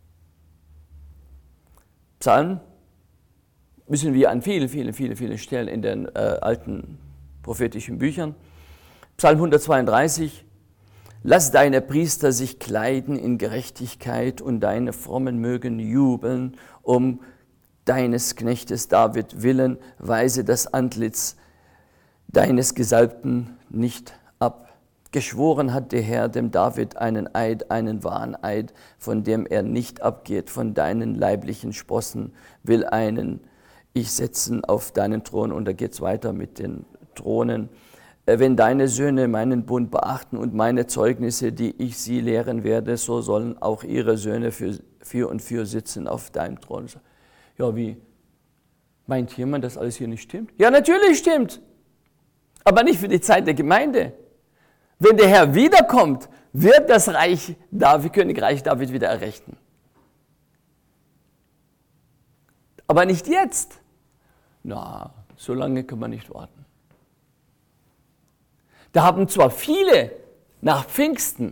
Psalm wissen wir an vielen Stellen in den alten prophetischen Büchern. Psalm 132: Lass deine Priester sich kleiden in Gerechtigkeit und deine Frommen mögen jubeln um deines Knechtes David willen, weise das Antlitz deines Gesalbten nicht ab. Geschworen hat der Herr dem David einen Eid, einen wahren Eid, von dem er nicht abgeht. Von deinen leiblichen Sprossen will einen ich setzen auf deinen Thron. Und da geht es weiter mit den Thronen. Wenn deine Söhne meinen Bund beachten und meine Zeugnisse, die ich sie lehren werde, so sollen auch ihre Söhne für sitzen auf deinem Thron. Ja, wie? Meint jemand, dass alles hier nicht stimmt? Ja, natürlich stimmt. Aber nicht für die Zeit der Gemeinde. Wenn der Herr wiederkommt, wird das Königreich David wieder errichten. Aber nicht jetzt. Na, so lange kann man nicht warten. Da haben zwar viele nach Pfingsten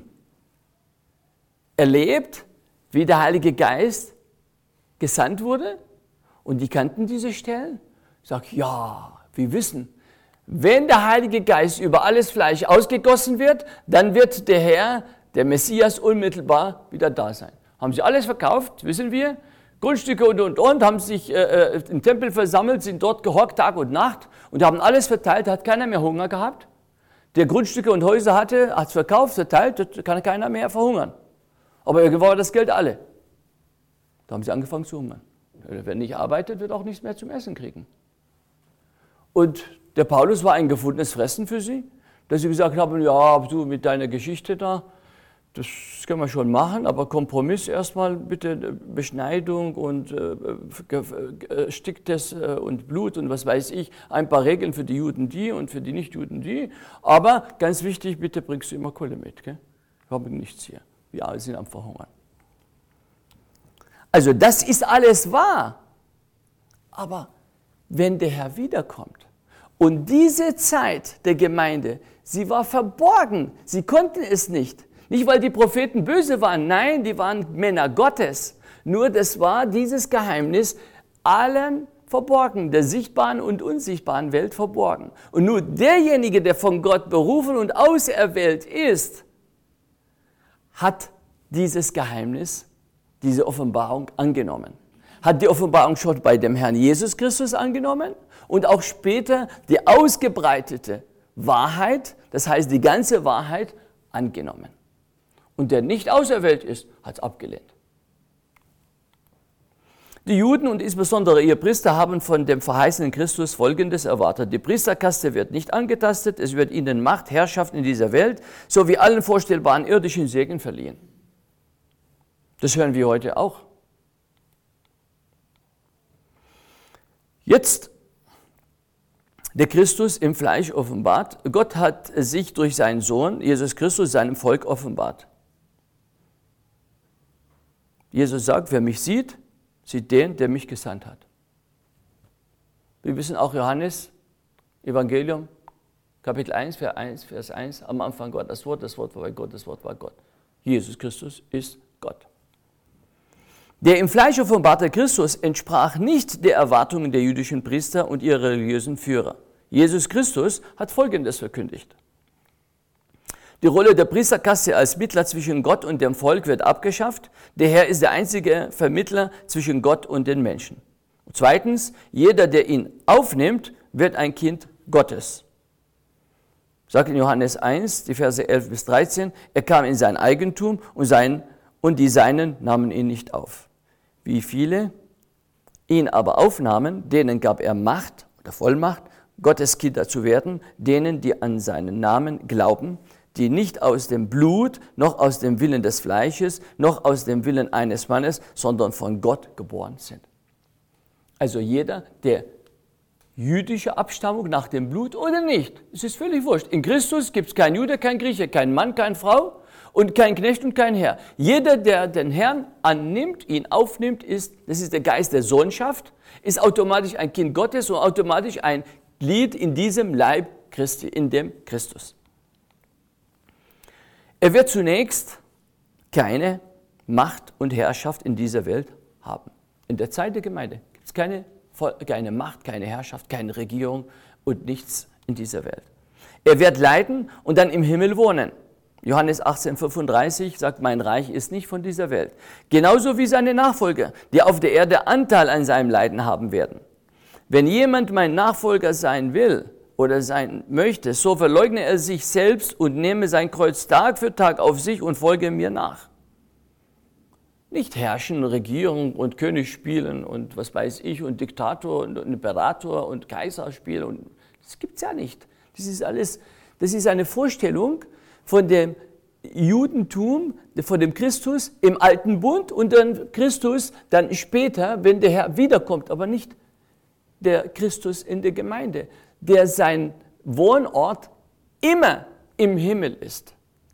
erlebt, wie der Heilige Geist gesandt wurde, und die kannten diese Stellen. Ich sage, ja, wir wissen, wenn der Heilige Geist über alles Fleisch ausgegossen wird, dann wird der Herr, der Messias, unmittelbar wieder da sein. Haben sie alles verkauft, wissen wir, Grundstücke und, haben sich im Tempel versammelt, sind dort gehockt Tag und Nacht und haben alles verteilt, hat keiner mehr Hunger gehabt. Der Grundstücke und Häuser hatte, hat es verkauft, verteilt, da kann keiner mehr verhungern. Aber irgendwann war das Geld alle. Da haben sie angefangen zu hungern. Wer nicht arbeitet, wird auch nichts mehr zum Essen kriegen. Und der Paulus war ein gefundenes Fressen für sie, dass sie gesagt haben, ja, du mit deiner Geschichte da, das können wir schon machen, aber Kompromiss erstmal bitte Beschneidung und Sticktes und Blut und was weiß ich, ein paar Regeln für die Juden die und für die Nichtjuden die, aber ganz wichtig, bitte bringst du immer Kohle mit, gell? Wir haben nichts hier, wir alle sind am Verhungern. Also das ist alles wahr, aber wenn der Herr wiederkommt und diese Zeit der Gemeinde, sie war verborgen, sie konnten es nicht. Nicht, weil die Propheten böse waren, nein, die waren Männer Gottes. Nur das war dieses Geheimnis allen verborgen, der sichtbaren und unsichtbaren Welt verborgen. Und nur derjenige, der von Gott berufen und auserwählt ist, hat dieses Geheimnis, diese Offenbarung angenommen. Hat die Offenbarung schon bei dem Herrn Jesus Christus angenommen und auch später die ausgebreitete Wahrheit, das heißt die ganze Wahrheit, angenommen. Und der nicht auserwählt ist, hat es abgelehnt. Die Juden und insbesondere ihr Priester haben von dem verheißenen Christus Folgendes erwartet. Die Priesterkaste wird nicht angetastet, es wird ihnen Macht, Herrschaft in dieser Welt sowie allen vorstellbaren irdischen Segen verliehen. Das hören wir heute auch. Jetzt der Christus im Fleisch offenbart. Gott hat sich durch seinen Sohn, Jesus Christus, seinem Volk offenbart. Jesus sagt, wer mich sieht, sieht den, der mich gesandt hat. Wir wissen auch Johannes, Evangelium, Kapitel 1, Vers 1, am Anfang war das Wort war bei Gott, das Wort war Gott. Jesus Christus ist Gott. Der im Fleisch offenbarte Christus entsprach nicht der Erwartungen der jüdischen Priester und ihrer religiösen Führer. Jesus Christus hat Folgendes verkündigt. Die Rolle der Priesterkaste als Mittler zwischen Gott und dem Volk wird abgeschafft. Der Herr ist der einzige Vermittler zwischen Gott und den Menschen. Und zweitens, jeder, der ihn aufnimmt, wird ein Kind Gottes. Sagt in Johannes 1, die Verse 11 bis 13, er kam in sein Eigentum und die Seinen nahmen ihn nicht auf. Wie viele ihn aber aufnahmen, denen gab er Macht oder Vollmacht, Gottes Kinder zu werden, denen, die an seinen Namen glauben, die nicht aus dem Blut, noch aus dem Willen des Fleisches, noch aus dem Willen eines Mannes, sondern von Gott geboren sind. Also jeder, der jüdische Abstammung nach dem Blut oder nicht, es ist völlig wurscht. In Christus gibt es kein Jude, kein Grieche, kein Mann, keine Frau. und kein Knecht und kein Herr. Jeder, der den Herrn annimmt, ihn aufnimmt, das ist der Geist der Sohnschaft, ist automatisch ein Kind Gottes und automatisch ein Glied in diesem Leib Christi, in dem Christus. Er wird zunächst keine Macht und Herrschaft in dieser Welt haben. In der Zeit der Gemeinde gibt es keine Macht, keine Herrschaft, keine Regierung und nichts in dieser Welt. Er wird leiden und dann im Himmel wohnen. Johannes 18,35 sagt, mein Reich ist nicht von dieser Welt. Genauso wie seine Nachfolger, die auf der Erde Anteil an seinem Leiden haben werden. Wenn jemand mein Nachfolger sein will oder sein möchte, so verleugne er sich selbst und nehme sein Kreuz Tag für Tag auf sich und folge mir nach. Nicht herrschen, Regierung und König spielen und was weiß ich und Diktator und Imperator und Kaiser spielen. Das gibt es ja nicht. Das ist eine Vorstellung von dem Judentum, von dem Christus im Alten Bund und dann Christus dann später, wenn der Herr wiederkommt, aber nicht der Christus in der Gemeinde, der sein Wohnort immer im Himmel ist.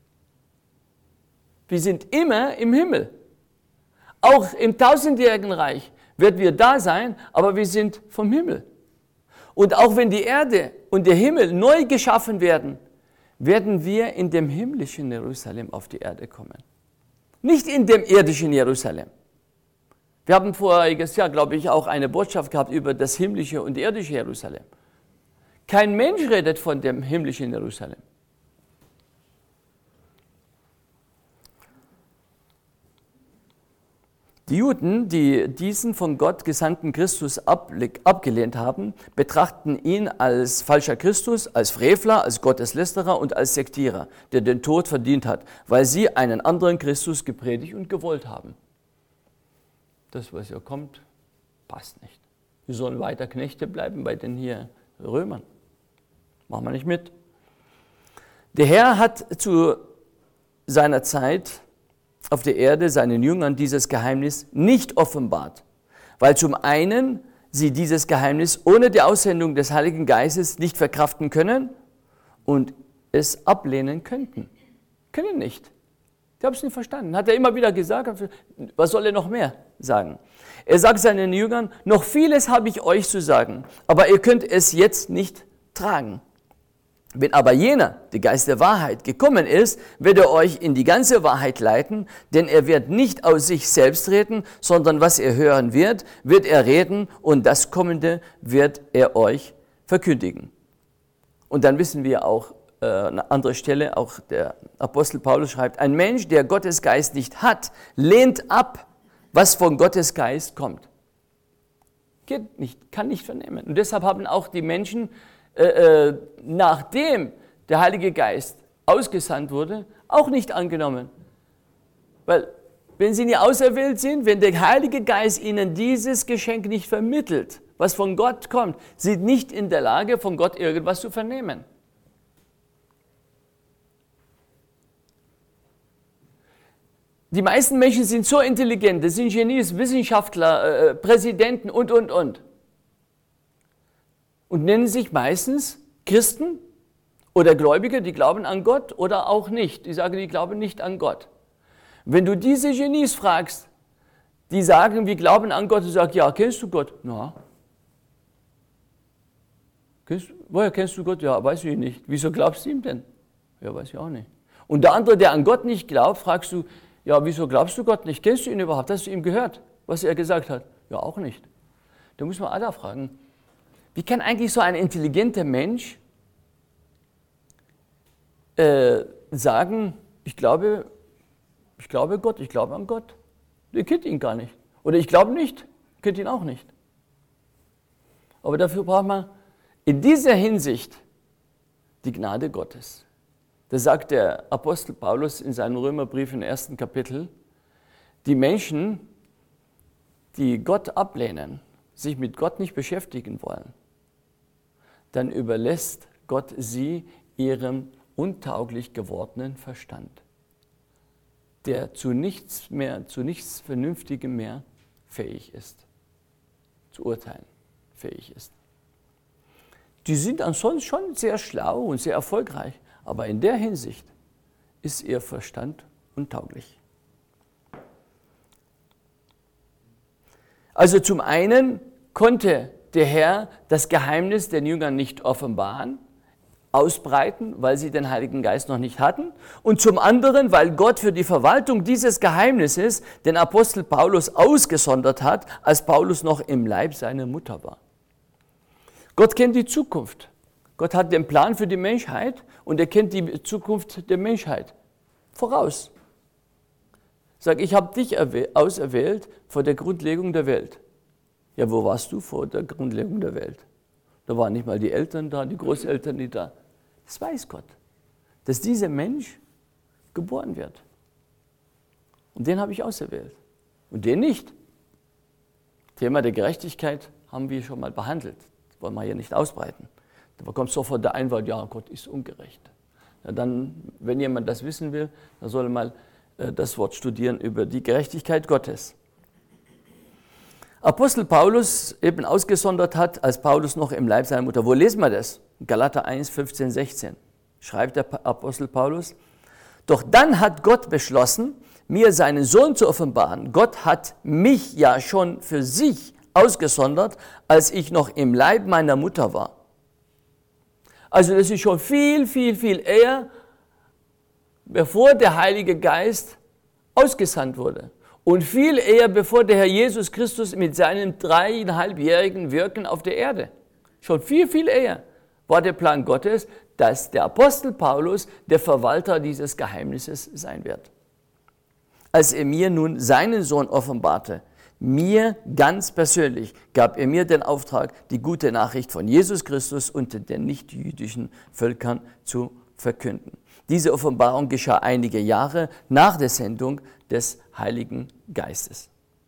Wir sind immer im Himmel. Auch im tausendjährigen Reich werden wir da sein, aber wir sind vom Himmel. Und auch wenn die Erde und der Himmel neu geschaffen werden, werden wir in dem himmlischen Jerusalem auf die Erde kommen. Nicht in dem irdischen Jerusalem. Wir haben voriges Jahr, glaube ich, auch eine Botschaft gehabt über das himmlische und irdische Jerusalem. Kein Mensch redet von dem himmlischen Jerusalem. Die Juden, die diesen von Gott gesandten Christus abgelehnt haben, betrachten ihn als falscher Christus, als Frevler, als Gotteslästerer und als Sektierer, der den Tod verdient hat, weil sie einen anderen Christus gepredigt und gewollt haben. Das, was hier kommt, passt nicht. Wir sollen weiter Knechte bleiben bei den hier Römern. Machen wir nicht mit. Der Herr hat zu seiner Zeit auf der Erde seinen Jüngern dieses Geheimnis nicht offenbart, weil zum einen sie dieses Geheimnis ohne die Aussendung des Heiligen Geistes nicht verkraften können und es ablehnen könnten. Können nicht. Die haben es nicht verstanden. Hat er immer wieder gesagt, was soll er noch mehr sagen? Er sagt seinen Jüngern, noch vieles habe ich euch zu sagen, aber ihr könnt es jetzt nicht tragen. Wenn aber jener, der Geist der Wahrheit, gekommen ist, wird er euch in die ganze Wahrheit leiten, denn er wird nicht aus sich selbst reden, sondern was er hören wird, wird er reden und das Kommende wird er euch verkündigen. Und dann wissen wir auch, eine andere Stelle, auch der Apostel Paulus schreibt, ein Mensch, der Gottes Geist nicht hat, lehnt ab, was von Gottes Geist kommt. Geht nicht, kann nicht vernehmen. Und deshalb haben auch die Menschen, nachdem der Heilige Geist ausgesandt wurde, auch nicht angenommen. Weil wenn sie nicht auserwählt sind, wenn der Heilige Geist ihnen dieses Geschenk nicht vermittelt, was von Gott kommt, sind nicht in der Lage, von Gott irgendwas zu vernehmen. Die meisten Menschen sind so intelligent, das sind Genies, Wissenschaftler, Präsidenten und. Und nennen sich meistens Christen oder Gläubige, die glauben an Gott oder auch nicht. Die sagen, die glauben nicht an Gott. Wenn du diese Genies fragst, die sagen, wir glauben an Gott, und sagen, ja, kennst du Gott? Na. Woher kennst du Gott? Ja, weiß ich nicht. Wieso glaubst du ihm denn? Ja, weiß ich auch nicht. Und der andere, der an Gott nicht glaubt, fragst du, ja, wieso glaubst du Gott nicht? Kennst du ihn überhaupt? Hast du ihm gehört, was er gesagt hat? Ja, auch nicht. Da muss man Allah fragen. Wie kann eigentlich so ein intelligenter Mensch sagen, ich glaube Gott, ich glaube an Gott? Der kennt ihn gar nicht. Oder ich glaube nicht, kennt ihn auch nicht. Aber dafür braucht man in dieser Hinsicht die Gnade Gottes. Das sagt der Apostel Paulus in seinem Römerbrief im 1. Kapitel. Die Menschen, die Gott ablehnen, sich mit Gott nicht beschäftigen wollen, dann überlässt Gott sie ihrem untauglich gewordenen Verstand, der zu nichts Vernünftigem mehr fähig ist, zu urteilen fähig ist. Die sind ansonsten schon sehr schlau und sehr erfolgreich, aber in der Hinsicht ist ihr Verstand untauglich. Also zum einen konnte der Herr das Geheimnis den Jüngern nicht offenbaren, ausbreiten, weil sie den Heiligen Geist noch nicht hatten. Und zum anderen, weil Gott für die Verwaltung dieses Geheimnisses den Apostel Paulus ausgesondert hat, als Paulus noch im Leib seiner Mutter war. Gott kennt die Zukunft. Gott hat den Plan für die Menschheit und er kennt die Zukunft der Menschheit voraus. Sag, ich habe dich auserwählt vor der Grundlegung der Welt. Ja, wo warst du vor der Grundlegung der Welt? Da waren nicht mal die Eltern da, die Großeltern nicht da. Das weiß Gott, dass dieser Mensch geboren wird. Und den habe ich auserwählt. Und den nicht. Thema der Gerechtigkeit haben wir schon mal behandelt. Das wollen wir hier nicht ausbreiten. Da kommt sofort der Einwand, ja, Gott ist ungerecht. Ja, dann, wenn jemand das wissen will, dann soll er mal das Wort studieren über die Gerechtigkeit Gottes. Apostel Paulus eben ausgesondert hat, als Paulus noch im Leib seiner Mutter. Wo lesen wir das? Galater 1, 15, 16. Schreibt der Apostel Paulus. Doch dann hat Gott beschlossen, mir seinen Sohn zu offenbaren. Gott hat mich ja schon für sich ausgesondert, als ich noch im Leib meiner Mutter war. Also das ist schon viel, viel, viel eher, bevor der Heilige Geist ausgesandt wurde. Und viel eher, bevor der Herr Jesus Christus mit seinem 3,5-jährigen Wirken auf der Erde. Schon viel, viel eher war der Plan Gottes, dass der Apostel Paulus der Verwalter dieses Geheimnisses sein wird. Als er mir nun seinen Sohn offenbarte, mir ganz persönlich gab er mir den Auftrag, die gute Nachricht von Jesus Christus unter den nichtjüdischen Völkern zu verkünden. Diese Offenbarung geschah einige Jahre nach der Sendung des Heiligen Geistes.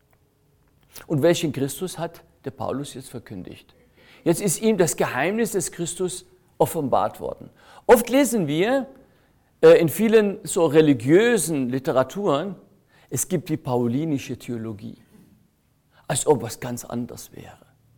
Und welchen Christus hat der Paulus jetzt verkündigt? Jetzt ist ihm das Geheimnis des Christus offenbart worden. Oft lesen wir in vielen so religiösen Literaturen, es gibt die paulinische Theologie, als ob was ganz anderes wäre.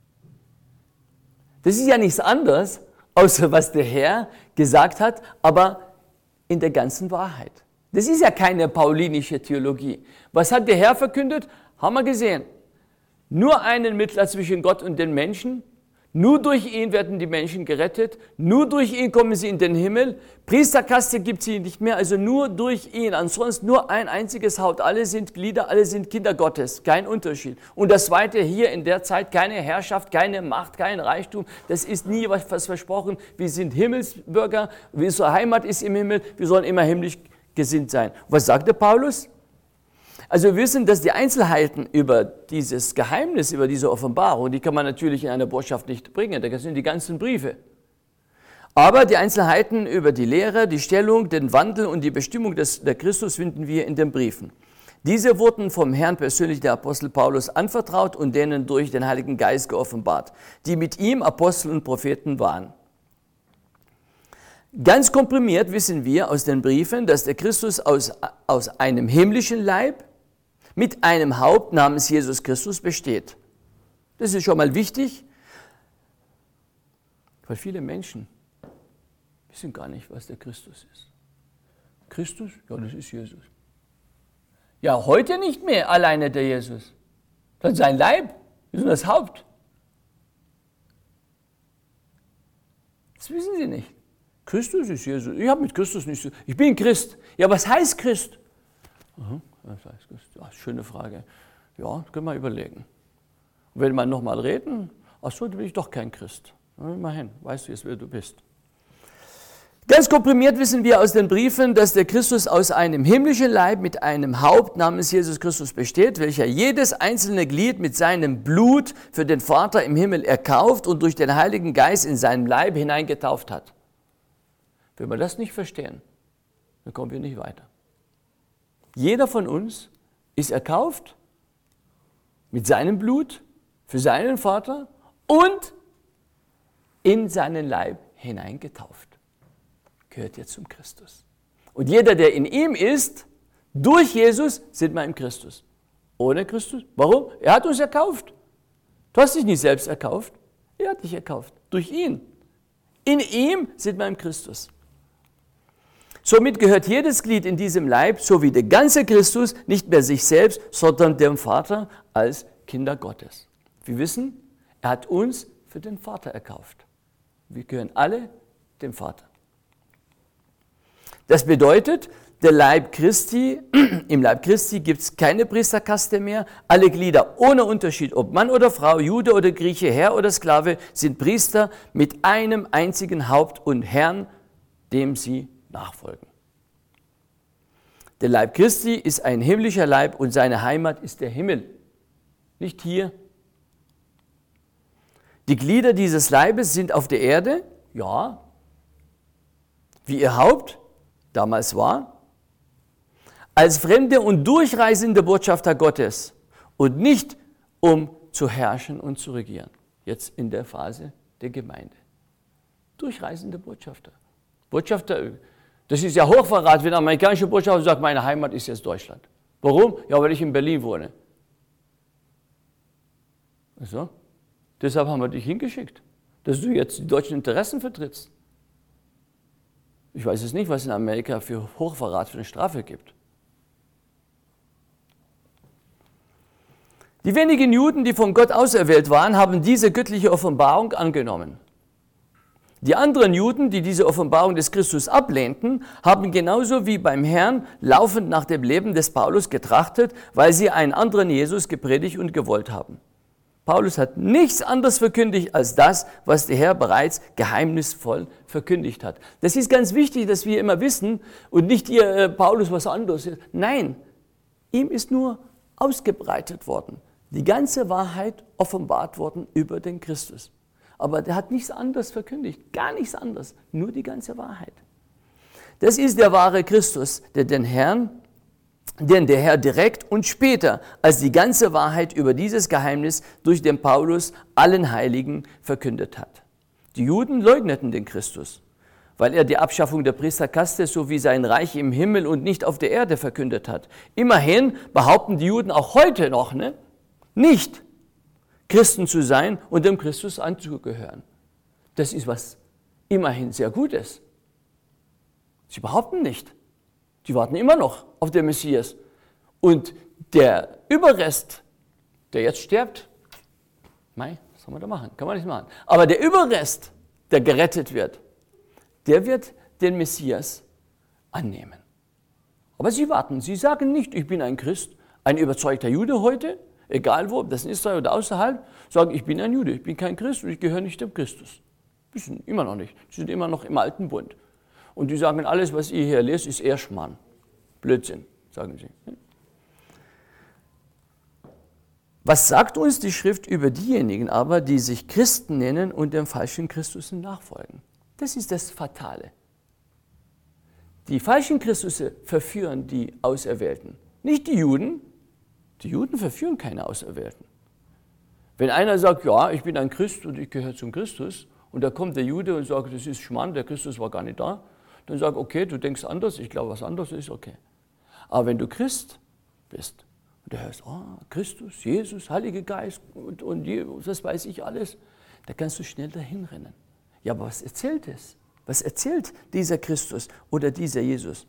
Das ist ja nichts anderes, außer was der Herr gesagt hat, aber in der ganzen Wahrheit. Das ist ja keine paulinische Theologie. Was hat der Herr verkündet? Haben wir gesehen. Nur einen Mittler zwischen Gott und den Menschen. Nur durch ihn werden die Menschen gerettet. Nur durch ihn kommen sie in den Himmel. Priesterkaste gibt es nicht mehr, also nur durch ihn. Ansonsten nur ein einziges Haupt. Alle sind Glieder, alle sind Kinder Gottes. Kein Unterschied. Und das Zweite hier in der Zeit, keine Herrschaft, keine Macht, kein Reichtum. Das ist nie was versprochen. Wir sind Himmelsbürger. Unsere Heimat ist im Himmel. Wir sollen immer himmlisch gesinnt sein. Was sagt der Paulus? Also wir wissen, dass die Einzelheiten über dieses Geheimnis, über diese Offenbarung, die kann man natürlich in einer Botschaft nicht bringen, das sind die ganzen Briefe. Aber die Einzelheiten über die Lehre, die Stellung, den Wandel und die Bestimmung der Christus finden wir in den Briefen. Diese wurden vom Herrn persönlich der Apostel Paulus anvertraut und denen durch den Heiligen Geist geoffenbart, die mit ihm Apostel und Propheten waren. Ganz komprimiert wissen wir aus den Briefen, dass der Christus aus einem himmlischen Leib mit einem Haupt namens Jesus Christus besteht. Das ist schon mal wichtig, weil viele Menschen wissen gar nicht, was der Christus ist. Christus? Ja, das ist Jesus. Ja, heute nicht mehr alleine der Jesus. Das ist sein Leib, das ist das Haupt. Das wissen sie nicht. Christus ist Jesus. Ich habe mit Christus nichts zu tun. Ich bin Christ. Ja, was heißt Christ? Was heißt Christ? Ja, schöne Frage. Ja, können wir überlegen. Und wenn wir nochmal reden, ach so, dann bin ich doch kein Christ. Immerhin, weißt du jetzt, wer du bist. Ganz komprimiert wissen wir aus den Briefen, dass der Christus aus einem himmlischen Leib mit einem Haupt namens Jesus Christus besteht, welcher jedes einzelne Glied mit seinem Blut für den Vater im Himmel erkauft und durch den Heiligen Geist in seinen Leib hineingetauft hat. Wenn wir das nicht verstehen, dann kommen wir nicht weiter. Jeder von uns ist erkauft mit seinem Blut für seinen Vater und in seinen Leib hineingetauft. Gehört jetzt zum Christus. Und jeder, der in ihm ist, durch Jesus sind wir im Christus. Ohne Christus? Warum? Er hat uns erkauft. Du hast dich nicht selbst erkauft. Er hat dich erkauft. Durch ihn. In ihm sind wir im Christus. Somit gehört jedes Glied in diesem Leib, so wie der ganze Christus, nicht mehr sich selbst, sondern dem Vater als Kinder Gottes. Wir wissen, er hat uns für den Vater erkauft. Wir gehören alle dem Vater. Das bedeutet, im Leib Christi gibt es keine Priesterkaste mehr. Alle Glieder ohne Unterschied, ob Mann oder Frau, Jude oder Grieche, Herr oder Sklave, sind Priester mit einem einzigen Haupt und Herrn, dem sie nachfolgen. Der Leib Christi ist ein himmlischer Leib und seine Heimat ist der Himmel, nicht hier. Die Glieder dieses Leibes sind auf der Erde, ja, wie ihr Haupt damals war, als fremde und durchreisende Botschafter Gottes und nicht um zu herrschen und zu regieren. Jetzt in der Phase der Gemeinde. Durchreisende Botschafter. Botschafter, das ist ja Hochverrat, wenn ein amerikanischer Botschafter sagt, meine Heimat ist jetzt Deutschland. Warum? Ja, weil ich in Berlin wohne. Also, deshalb haben wir dich hingeschickt, dass du jetzt die deutschen Interessen vertrittst. Ich weiß es nicht, was in Amerika für Hochverrat für eine Strafe gibt. Die wenigen Juden, die von Gott auserwählt waren, haben diese göttliche Offenbarung angenommen. Die anderen Juden, die diese Offenbarung des Christus ablehnten, haben genauso wie beim Herrn laufend nach dem Leben des Paulus getrachtet, weil sie einen anderen Jesus gepredigt und gewollt haben. Paulus hat nichts anderes verkündigt als das, was der Herr bereits geheimnisvoll verkündigt hat. Das ist ganz wichtig, dass wir immer wissen und nicht Paulus was anderes. Nein, ihm ist nur ausgebreitet worden. Die ganze Wahrheit offenbart worden über den Christus. Aber der hat nichts anderes verkündigt, gar nichts anderes, nur die ganze Wahrheit. Das ist der wahre Christus, den der Herr direkt und später als die ganze Wahrheit über dieses Geheimnis durch den Paulus allen Heiligen verkündet hat. Die Juden leugneten den Christus, weil er die Abschaffung der Priesterkaste sowie sein Reich im Himmel und nicht auf der Erde verkündet hat. Immerhin behaupten die Juden auch heute noch, nicht Christen zu sein und dem Christus anzugehören. Das ist was immerhin sehr Gutes. Sie behaupten nicht. Die warten immer noch auf den Messias. Und der Überrest, der jetzt stirbt, was soll man da machen? Kann man nicht machen. Aber der Überrest, der gerettet wird, der wird den Messias annehmen. Aber sie warten, sie sagen nicht, ich bin ein Christ, ein überzeugter Jude heute, egal wo, ob das in Israel oder außerhalb, sagen, ich bin ein Jude, ich bin kein Christ und ich gehöre nicht dem Christus. Wissen immer noch nicht, sie sind immer noch im alten Bund. Und die sagen, alles, was ihr hier lest, ist eher Schmarrn. Blödsinn, sagen sie. Was sagt uns die Schrift über diejenigen aber, die sich Christen nennen und dem falschen Christus nachfolgen? Das ist das Fatale. Die falschen Christusse verführen die Auserwählten, nicht die Juden. Die Juden verführen keine Auserwählten. Wenn einer sagt, ja, ich bin ein Christ und ich gehöre zum Christus, und da kommt der Jude und sagt, das ist Schmarrn, der Christus war gar nicht da, dann sagt, okay, du denkst anders, ich glaube, was anderes ist okay. Aber wenn du Christ bist und du hörst, Christus, Jesus, Heiliger Geist und das weiß ich alles, da kannst du schnell dahin rennen. Ja, aber was erzählt es? Was erzählt dieser Christus oder dieser Jesus?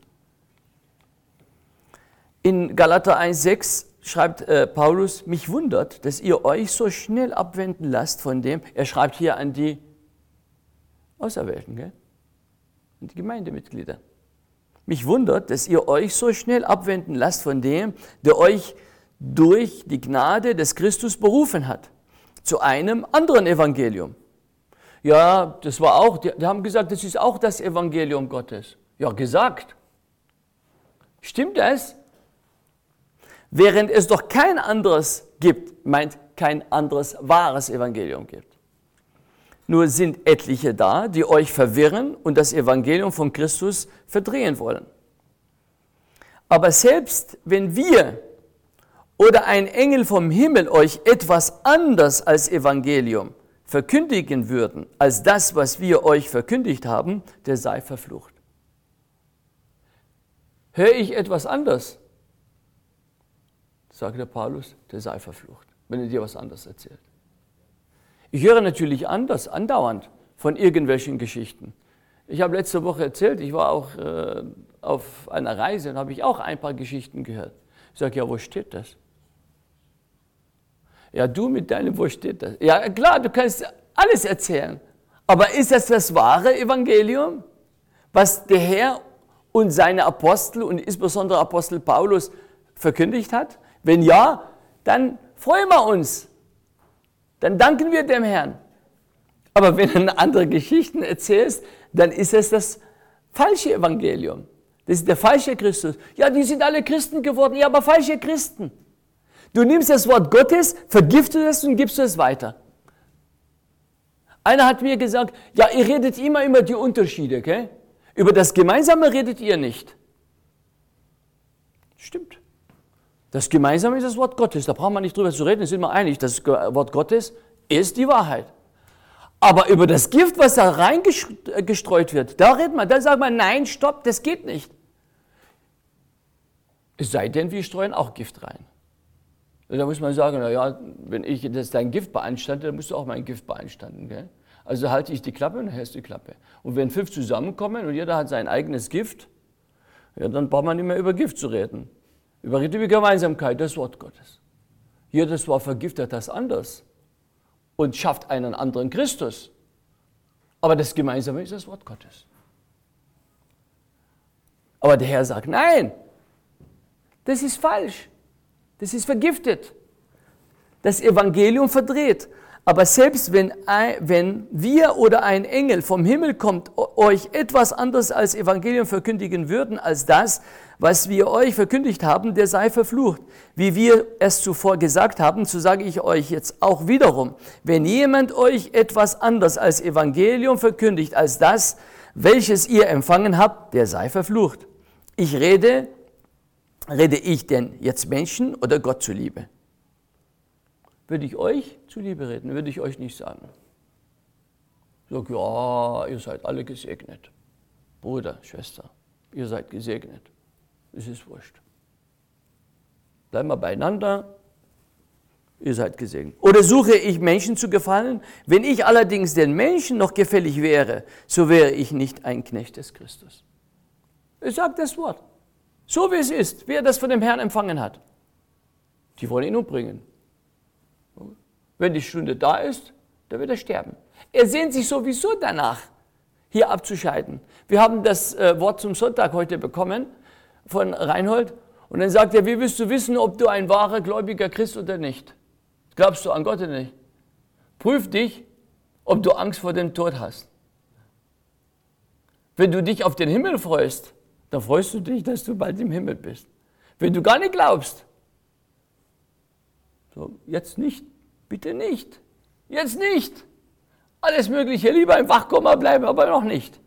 In Galater 1,6 schreibt Paulus, mich wundert, dass ihr euch so schnell abwenden lasst von dem, er schreibt hier an die Auserwählten, gell? An die Gemeindemitglieder. Mich wundert, dass ihr euch so schnell abwenden lasst von dem, der euch durch die Gnade des Christus berufen hat, zu einem anderen Evangelium. Ja, das war auch, die haben gesagt, das ist auch das Evangelium Gottes. Ja, gesagt. Stimmt das? Während es doch kein anderes gibt, meint kein anderes wahres Evangelium gibt. Nur sind etliche da, die euch verwirren und das Evangelium von Christus verdrehen wollen. Aber selbst wenn wir oder ein Engel vom Himmel euch etwas anders als Evangelium verkündigen würden, als das, was wir euch verkündigt haben, der sei verflucht. Höre ich etwas anders, sagt der Paulus, der sei verflucht, wenn er dir was anderes erzählt. Ich höre natürlich anders, andauernd von irgendwelchen Geschichten. Ich habe letzte Woche erzählt, ich war auch auf einer Reise und habe ich auch ein paar Geschichten gehört. Ich sage, ja, wo steht das? Ja, du mit deinem, wo steht das? Ja, klar, du kannst alles erzählen. Aber ist das wahre Evangelium, was der Herr und seine Apostel und insbesondere Apostel Paulus verkündigt hat? Wenn ja, dann freuen wir uns. Dann danken wir dem Herrn. Aber wenn du andere Geschichten erzählst, dann ist es das falsche Evangelium. Das ist der falsche Christus. Ja, die sind alle Christen geworden. Ja, aber falsche Christen. Du nimmst das Wort Gottes, vergiftest es und gibst es weiter. Einer hat mir gesagt, ja, ihr redet immer die Unterschiede, gell? Über das Gemeinsame redet ihr nicht. Stimmt. Das Gemeinsame ist das Wort Gottes, da braucht man nicht drüber zu reden, da sind wir einig, das Wort Gottes ist die Wahrheit. Aber über das Gift, was da reingestreut wird, da redet man, da sagt man, nein, stopp, das geht nicht. Es sei denn, wir streuen auch Gift rein. Da muss man sagen, naja, wenn ich das dein Gift beanstande, dann musst du auch mein Gift beanstanden. Gell? Also halte ich die Klappe und dann hältst du die Klappe. Und wenn 5 zusammenkommen und jeder hat sein eigenes Gift, ja, dann braucht man nicht mehr über Gift zu reden. Über die Gemeinsamkeit, das Wort Gottes. Jedes Wort vergiftet das anders und schafft einen anderen Christus. Aber das Gemeinsame ist das Wort Gottes. Aber der Herr sagt, nein, das ist falsch. Das ist vergiftet. Das Evangelium verdreht. Aber selbst wenn wir oder ein Engel vom Himmel kommt, euch etwas anderes als Evangelium verkündigen würden, als das, was wir euch verkündigt haben, der sei verflucht. Wie wir es zuvor gesagt haben, so sage ich euch jetzt auch wiederum, wenn jemand euch etwas anderes als Evangelium verkündigt, als das, welches ihr empfangen habt, der sei verflucht. Rede ich denn jetzt Menschen oder Gott zuliebe? Würde ich euch zuliebe reden, würde ich euch nicht sagen. Ich sage, ja, ihr seid alle gesegnet. Bruder, Schwester, ihr seid gesegnet. Es ist wurscht. Bleiben wir beieinander, ihr seid gesegnet. Oder suche ich Menschen zu gefallen? Wenn ich allerdings den Menschen noch gefällig wäre, so wäre ich nicht ein Knecht des Christus. Es sagt das Wort. So wie es ist, wie er das von dem Herrn empfangen hat. Die wollen ihn umbringen. Wenn die Stunde da ist, dann wird er sterben. Er sehnt sich sowieso danach, hier abzuscheiden. Wir haben das Wort zum Sonntag heute bekommen von Reinhold. Und dann sagt er, wie willst du wissen, ob du ein wahrer gläubiger Christ oder nicht? Glaubst du an Gott oder nicht? Prüf dich, ob du Angst vor dem Tod hast. Wenn du dich auf den Himmel freust, dann freust du dich, dass du bald im Himmel bist. Wenn du gar nicht glaubst, so, jetzt nicht, bitte nicht, jetzt nicht. Alles Mögliche, lieber im Wachkoma bleiben, aber noch nicht.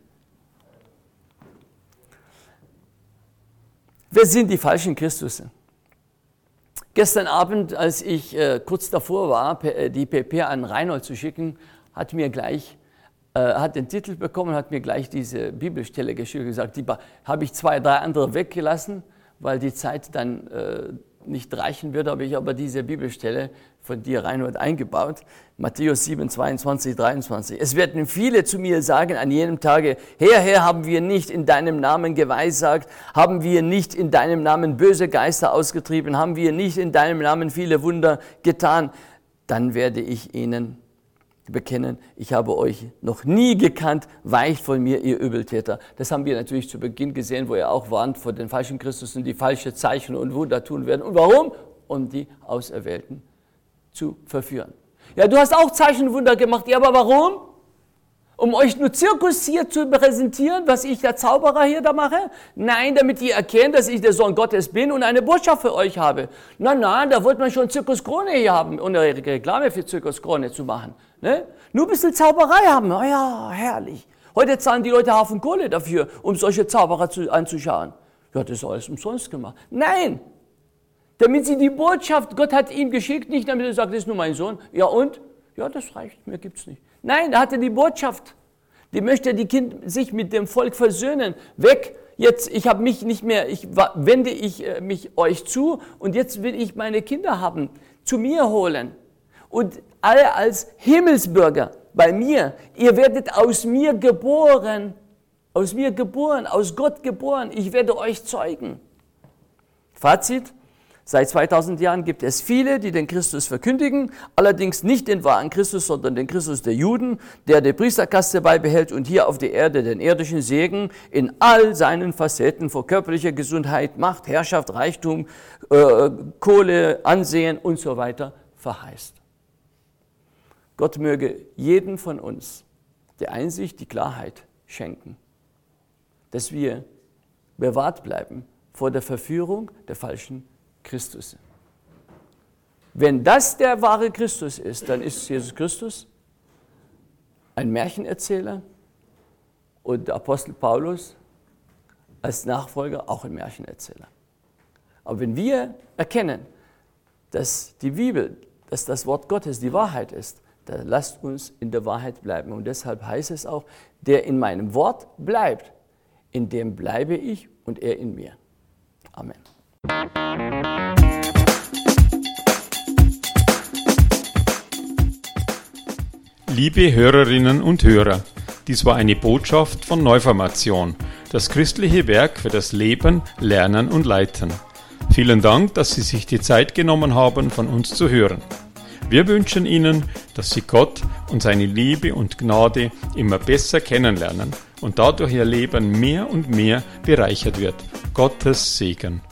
Wer sind die falschen Christusse? Gestern Abend, als ich kurz davor war, die PP an Reinhold zu schicken, hat den Titel bekommen, hat mir gleich diese Bibelstelle geschickt und gesagt, die habe ich 2, 3 andere weggelassen, weil die Zeit dann nicht reichen würde, habe ich aber diese Bibelstelle von dir, Reinhold, eingebaut. Matthäus 7, 22, 23. Es werden viele zu mir sagen an jenem Tage, Herr, haben wir nicht in deinem Namen geweissagt, haben wir nicht in deinem Namen böse Geister ausgetrieben, haben wir nicht in deinem Namen viele Wunder getan. Dann werde ich ihnen bekennen, ich habe euch noch nie gekannt, weicht von mir, ihr Übeltäter. Das haben wir natürlich zu Beginn gesehen, wo er auch warnt vor den falschen Christusen, die falsche Zeichen und Wunder tun werden. Und warum? Um die Auserwählten zu verführen. Ja, du hast auch Zeichen und Wunder gemacht. Ja, aber warum? Um euch nur Zirkus hier zu präsentieren, was ich, der Zauberer, hier da mache? Nein, damit ihr erkennt, dass ich der Sohn Gottes bin und eine Botschaft für euch habe. Nein, da wollte man schon Zirkus Krone hier haben, um eine Reklame für Zirkus Krone zu machen. Ne? Nur ein bisschen Zauberei haben. Oh ja, herrlich. Heute zahlen die Leute Haufen Kohle dafür, um solche Zauberer anzuschauen. Ja, das ist alles umsonst gemacht. Nein, damit sie die Botschaft, Gott hat ihn geschickt, nicht damit er sagt, das ist nur mein Sohn. Ja und? Ja, das reicht, mehr gibt's nicht. Nein, er hatte die Botschaft. Die möchte sich mit dem Volk versöhnen. Weg, jetzt, ich habe mich nicht mehr, wende mich euch zu und jetzt will ich meine Kinder haben, zu mir holen. Und alle als Himmelsbürger bei mir, ihr werdet aus mir geboren. aus mir geboren, aus Gott geboren. Ich werde euch zeugen. Fazit: Seit 2000 Jahren gibt es viele, die den Christus verkündigen, allerdings nicht den wahren Christus, sondern den Christus der Juden, der die Priesterkaste beibehält und hier auf der Erde den irdischen Segen in all seinen Facetten vor körperlicher Gesundheit, Macht, Herrschaft, Reichtum, Kohle, Ansehen und so weiter verheißt. Gott möge jedem von uns die Einsicht, die Klarheit schenken, dass wir bewahrt bleiben vor der Verführung der falschen Christus. Wenn das der wahre Christus ist, dann ist Jesus Christus ein Märchenerzähler und der Apostel Paulus als Nachfolger auch ein Märchenerzähler. Aber wenn wir erkennen, dass die Bibel, dass das Wort Gottes die Wahrheit ist, dann lasst uns in der Wahrheit bleiben. Und deshalb heißt es auch, der in meinem Wort bleibt, in dem bleibe ich und er in mir. Amen. Liebe Hörerinnen und Hörer, dies war eine Botschaft von Neuformation, das christliche Werk für das Leben, Lernen und Leiten. Vielen Dank, dass Sie sich die Zeit genommen haben, von uns zu hören. Wir wünschen Ihnen, dass Sie Gott und seine Liebe und Gnade immer besser kennenlernen und dadurch Ihr Leben mehr und mehr bereichert wird. Gottes Segen.